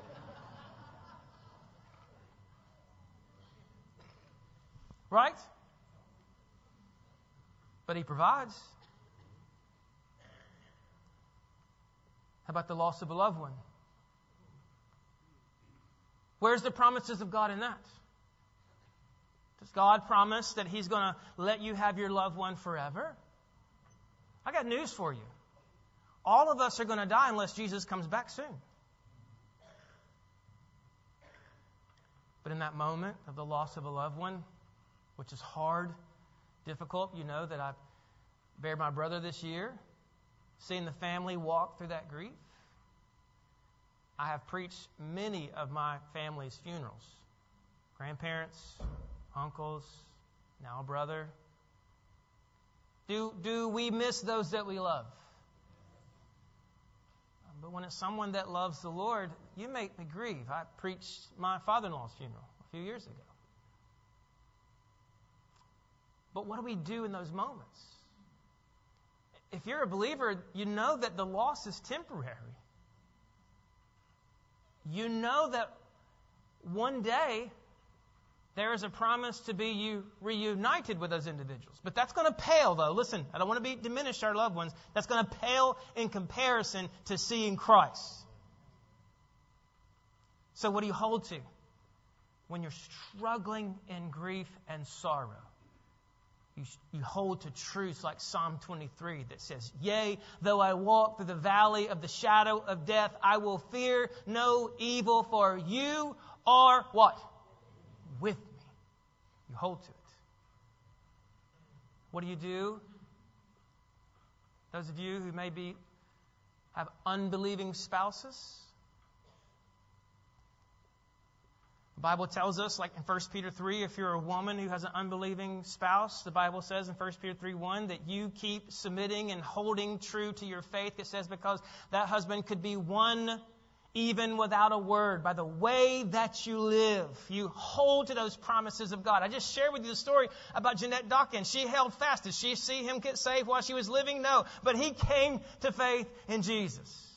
Right? But He provides. How about the loss of a loved one? Where's the promises of God in that? Does God promise that He's going to let you have your loved one forever? I got news for you. All of us are going to die unless Jesus comes back soon. But in that moment of the loss of a loved one, which is hard, difficult, you know that I buried my brother this year, seeing the family walk through that grief. I have preached many of my family's funerals. Grandparents, uncles, now a brother. Do, do we miss those that we love? But when it's someone that loves the Lord, you make me grieve. I preached my father-in-law's funeral a few years ago. But what do we do in those moments? If you're a believer, you know that the loss is temporary. You know that one day there is a promise to be you reunited with those individuals. But that's going to pale, though. Listen, I don't want to be diminish our loved ones. That's going to pale in comparison to seeing Christ. So what do you hold to when you're struggling in grief and sorrow? You, you hold to truths like Psalm twenty-three that says, yea, though I walk through the valley of the shadow of death, I will fear no evil, for you are what? With me. You hold to it. What do you do? Those of you who maybe have unbelieving spouses. The Bible tells us, like in First Peter three, if you're a woman who has an unbelieving spouse, the Bible says in First Peter three one that you keep submitting and holding true to your faith. It says because that husband could be won even without a word by the way that you live. You hold to those promises of God. I just shared with you the story about Jeanette Dawkins. She held fast. Did she see him get saved while she was living? No. But he came to faith in Jesus.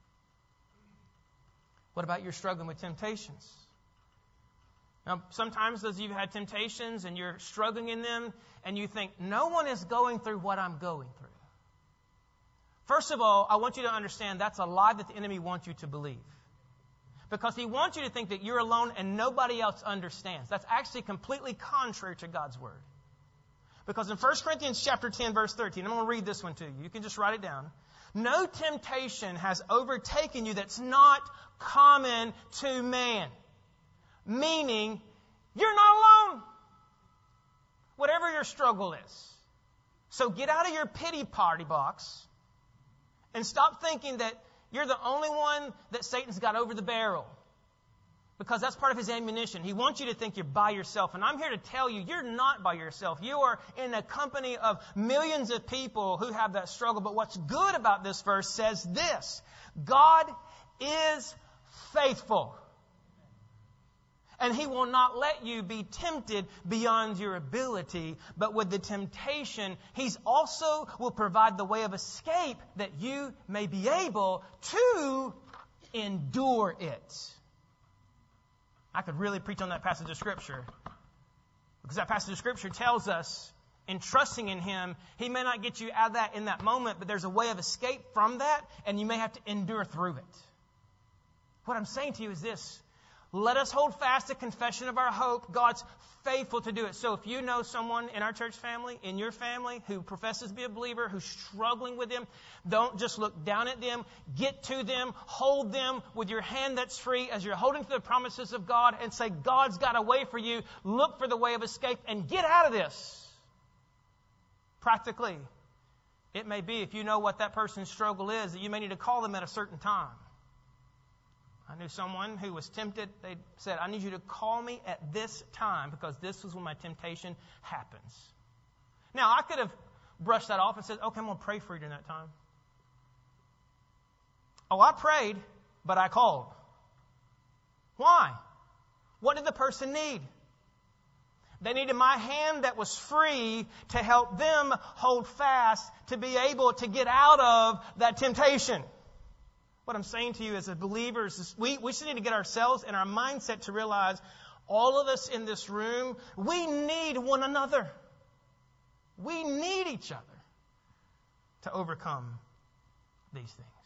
What about your struggling with temptations? Now, sometimes those of you who had temptations and you're struggling in them and you think, no one is going through what I'm going through. First of all, I want you to understand that's a lie that the enemy wants you to believe. Because he wants you to think that you're alone and nobody else understands. That's actually completely contrary to God's Word. Because in First Corinthians chapter ten, verse thirteen, I'm going to read this one to you. You can just write it down. No temptation has overtaken you that's not common to man. Meaning, you're not alone. Whatever your struggle is. So get out of your pity party box and stop thinking that You're the only one that Satan's got over the barrel. Because that's part of his ammunition. He wants you to think you're by yourself. And I'm here to tell you, you're not by yourself. You are in a company of millions of people who have that struggle. But what's good about this verse says this: God is faithful. And He will not let you be tempted beyond your ability. But with the temptation, He's also will provide the way of escape that you may be able to endure it. I could really preach on that passage of Scripture. Because that passage of Scripture tells us, in trusting in Him, He may not get you out of that in that moment, but there's a way of escape from that, and you may have to endure through it. What I'm saying to you is this: let us hold fast the confession of our hope. God's faithful to do it. So if you know someone in our church family, in your family, who professes to be a believer, who's struggling with them, don't just look down at them. Get to them. Hold them with your hand that's free as you're holding to the promises of God and say, God's got a way for you. Look for the way of escape and get out of this. Practically, it may be, if you know what that person's struggle is, that you may need to call them at a certain time. I knew someone who was tempted. They said, I need you to call me at this time because this is when my temptation happens. Now, I could have brushed that off and said, okay, I'm going to pray for you during that time. Oh, I prayed, but I called. Why? What did the person need? They needed my hand that was free to help them hold fast to be able to get out of that temptation. What I'm saying to you as a believers is we, we should need to get ourselves and our mindset to realize all of us in this room, we need one another. We need each other to overcome these things.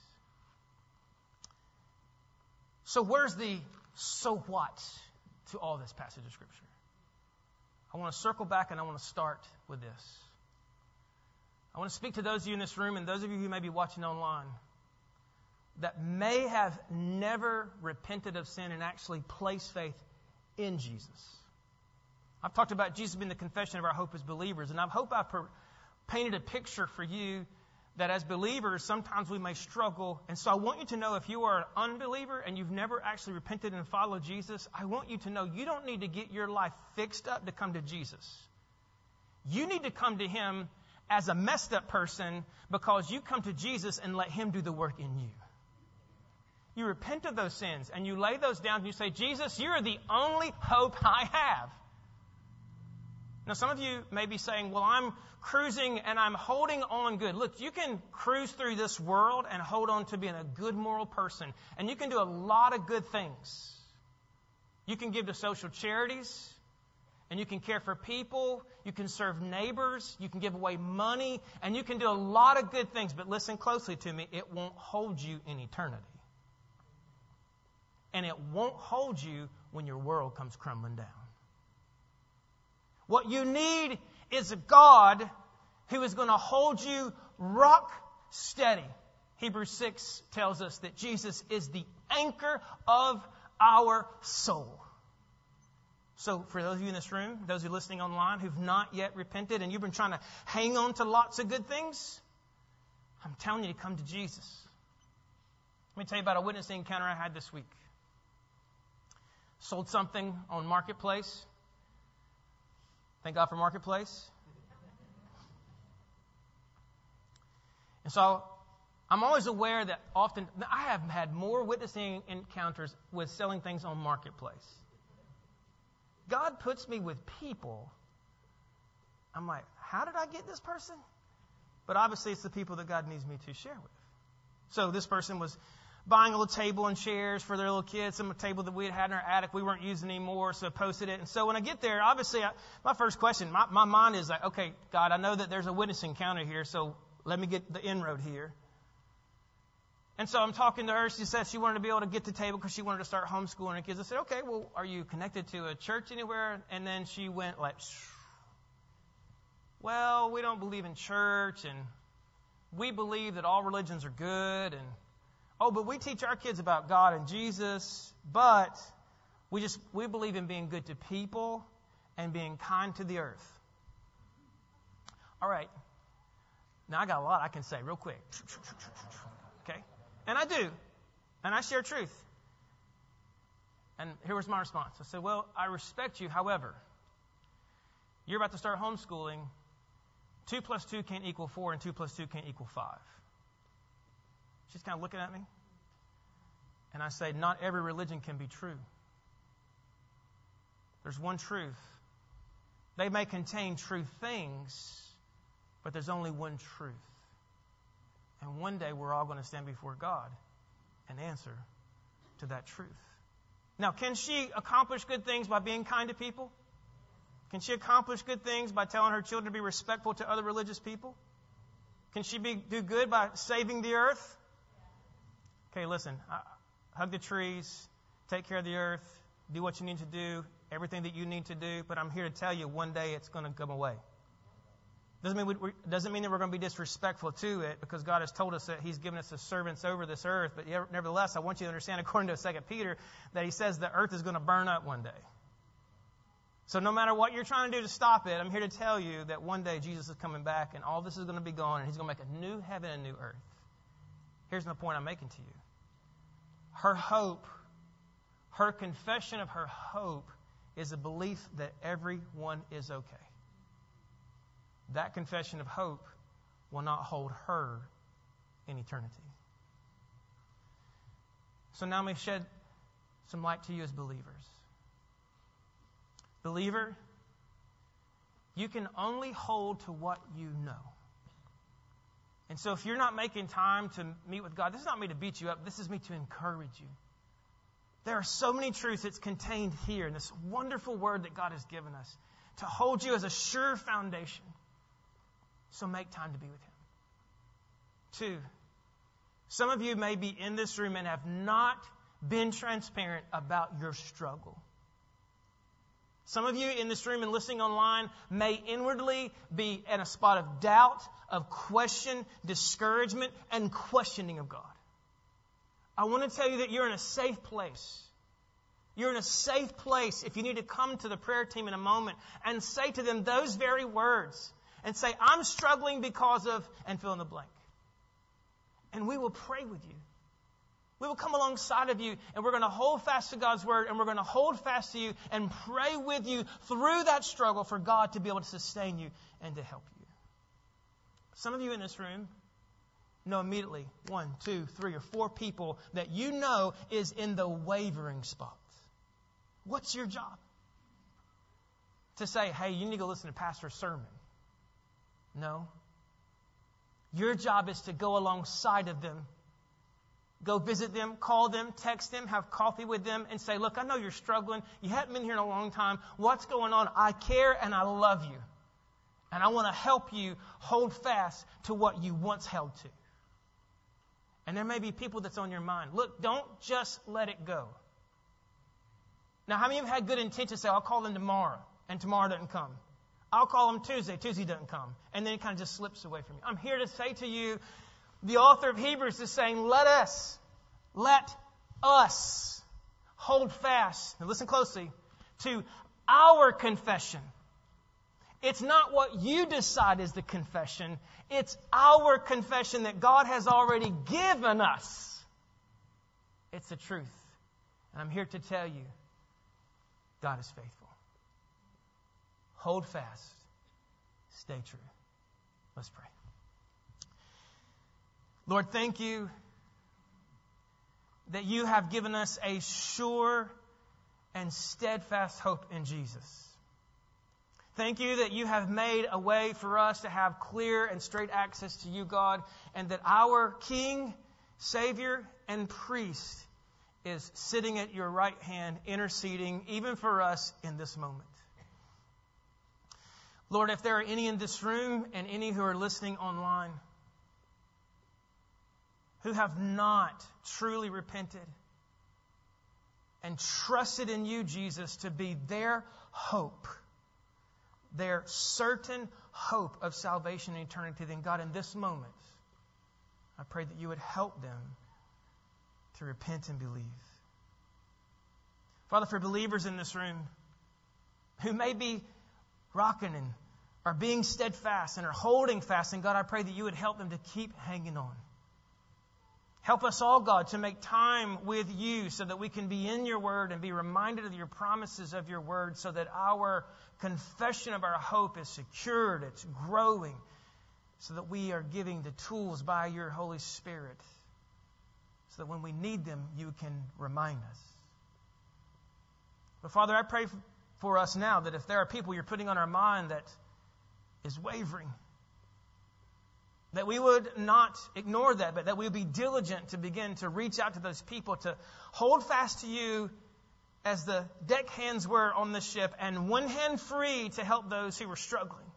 So where's the so what to all this passage of Scripture? I want to circle back and I want to start with this. I want to speak to those of you in this room and those of you who may be watching online that may have never repented of sin and actually placed faith in Jesus. I've talked about Jesus being the confession of our hope as believers, and I hope I've per- painted a picture for you that as believers, sometimes we may struggle. And so I want you to know, if you are an unbeliever and you've never actually repented and followed Jesus, I want you to know you don't need to get your life fixed up to come to Jesus. You need to come to Him as a messed up person because you come to Jesus and let Him do the work in you. You repent of those sins and you lay those down and you say, Jesus, you're the only hope I have. Now, some of you may be saying, well, I'm cruising and I'm holding on good. Look, you can cruise through this world and hold on to being a good moral person. And you can do a lot of good things. You can give to social charities. And you can care for people. You can serve neighbors. You can give away money. And you can do a lot of good things. But listen closely to me. It won't hold you in eternity. And it won't hold you when your world comes crumbling down. What you need is a God who is going to hold you rock steady. Hebrews six tells us that Jesus is the anchor of our soul. So for those of you in this room, those who are listening online who've not yet repented and you've been trying to hang on to lots of good things, I'm telling you to come to Jesus. Let me tell you about a witnessing encounter I had this week. Sold something on Marketplace. Thank God for Marketplace. And so I'm always aware that often, I have had more witnessing encounters with selling things on Marketplace. God puts me with people. I'm like, how did I get this person? But obviously it's the people that God needs me to share with. So this person was buying a little table and chairs for their little kids, some table that we had had in our attic we weren't using anymore, so I posted it. And so when I get there, obviously, I, my first question, my, my mind is like, okay, God, I know that there's a witness encounter here, so let me get the inroad here. And so I'm talking to her. She said she wanted to be able to get the table because she wanted to start homeschooling her kids. I said, okay, well, are you connected to a church anywhere? And then she went like, well, we don't believe in church, and we believe that all religions are good, and oh, but we teach our kids about God and Jesus, but we just we believe in being good to people and being kind to the earth. All right. Now I got a lot I can say real quick. Okay? And I do. And I share truth. And here was my response. I said, well, I respect you. However, you're about to start homeschooling. Two plus two can't equal four, and two plus two can't equal five. She's kind of looking at me. And I say, not every religion can be true. There's one truth. They may contain true things, but there's only one truth. And one day we're all going to stand before God and answer to that truth. Now, can she accomplish good things by being kind to people? Can she accomplish good things by telling her children to be respectful to other religious people? Can she be, do good by saving the earth? Okay, listen. Uh, hug the trees. Take care of the earth. Do what you need to do. Everything that you need to do. But I'm here to tell you, one day it's going to come away. Doesn't mean, we, doesn't mean that we're going to be disrespectful to it, because God has told us that He's given us as servants over this earth. But nevertheless, I want you to understand, according to Second Peter, that He says the earth is going to burn up one day. So no matter what you're trying to do to stop it, I'm here to tell you that one day Jesus is coming back and all this is going to be gone and He's going to make a new heaven and a new earth. Here's the point I'm making to you. Her hope, her confession of her hope is a belief that everyone is okay. That confession of hope will not hold her in eternity. So now let me shed some light to you as believers. Believer, you can only hold to what you know. And so if you're not making time to meet with God, this is not me to beat you up. This is me to encourage you. There are so many truths that's contained here in this wonderful word that God has given us to hold you as a sure foundation. So make time to be with Him. Two, some of you may be in this room and have not been transparent about your struggle. Some of you in this room and listening online may inwardly be in a spot of doubt, of question, discouragement, and questioning of God. I want to tell you that you're in a safe place. You're in a safe place if you need to come to the prayer team in a moment and say to them those very words. And say, I'm struggling because of, and fill in the blank. And we will pray with you. We will come alongside of you, and we're going to hold fast to God's word, and we're going to hold fast to you and pray with you through that struggle for God to be able to sustain you and to help you. Some of you in this room know immediately one, two, three, or four people that you know is in the wavering spot. What's your job? To say, hey, you need to go listen to Pastor's sermon. No. Your job is to go alongside of them. Go visit them, call them, text them, have coffee with them, and say, look, I know you're struggling. You haven't been here in a long time. What's going on? I care and I love you. And I want to help you hold fast to what you once held to. And there may be people that's on your mind. Look, don't just let it go. Now, how many of you have had good intentions? Say, I'll call them tomorrow, and tomorrow doesn't come. I'll call them Tuesday. Tuesday doesn't come. And then it kind of just slips away from you. I'm here to say to you, the author of Hebrews is saying, let us, let us hold fast. Now listen closely to our confession. It's not what you decide is the confession. It's our confession that God has already given us. It's the truth. And I'm here to tell you, God is faithful. Hold fast. Stay true. Let's pray. Lord, thank you that you have given us a sure and steadfast hope in Jesus. Thank you that you have made a way for us to have clear and straight access to you, God, and that our King, Savior, and Priest is sitting at your right hand, interceding even for us in this moment. Lord, if there are any in this room and any who are listening online who have not truly repented and trusted in you, Jesus, to be their hope, their certain hope of salvation and eternity, then God, in this moment, I pray that you would help them to repent and believe. Father, for believers in this room who may be rocking and are being steadfast and are holding fast, and God, I pray that you would help them to keep hanging on. Help us all, God, to make time with you so that we can be in your word and be reminded of your promises of your word so that our confession of our hope is secured, it's growing, so that we are giving the tools by your Holy Spirit so that when we need them, you can remind us. But Father, I pray for us now that if there are people you're putting on our mind that is wavering, that we would not ignore that, but that we would be diligent to begin to reach out to those people, to hold fast to you as the deckhands were on the ship, and one hand free to help those who were struggling.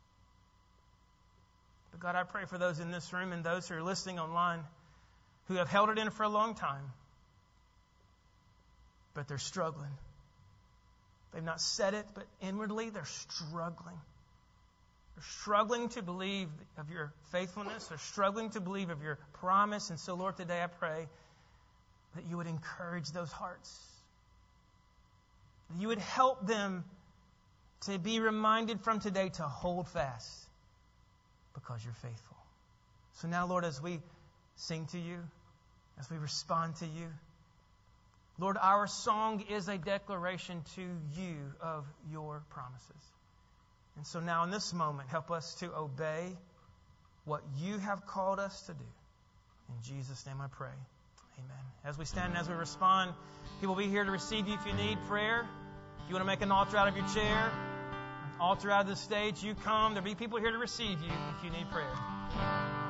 But God, I pray for those in this room and those who are listening online who have held it in for a long time, but they're struggling. They've not said it, but inwardly they're struggling. They're struggling to believe of your faithfulness. They're struggling to believe of your promise. And so, Lord, today I pray that you would encourage those hearts. That you would help them to be reminded from today to hold fast because you're faithful. So now, Lord, as we sing to you, as we respond to you, Lord, our song is a declaration to you of your promises. And so now in this moment, help us to obey what you have called us to do. In Jesus' name I pray. Amen. As we stand and as we respond, people will be here to receive you if you need prayer. If you want to make an altar out of your chair, an altar out of the stage, you come. There'll be people here to receive you if you need prayer.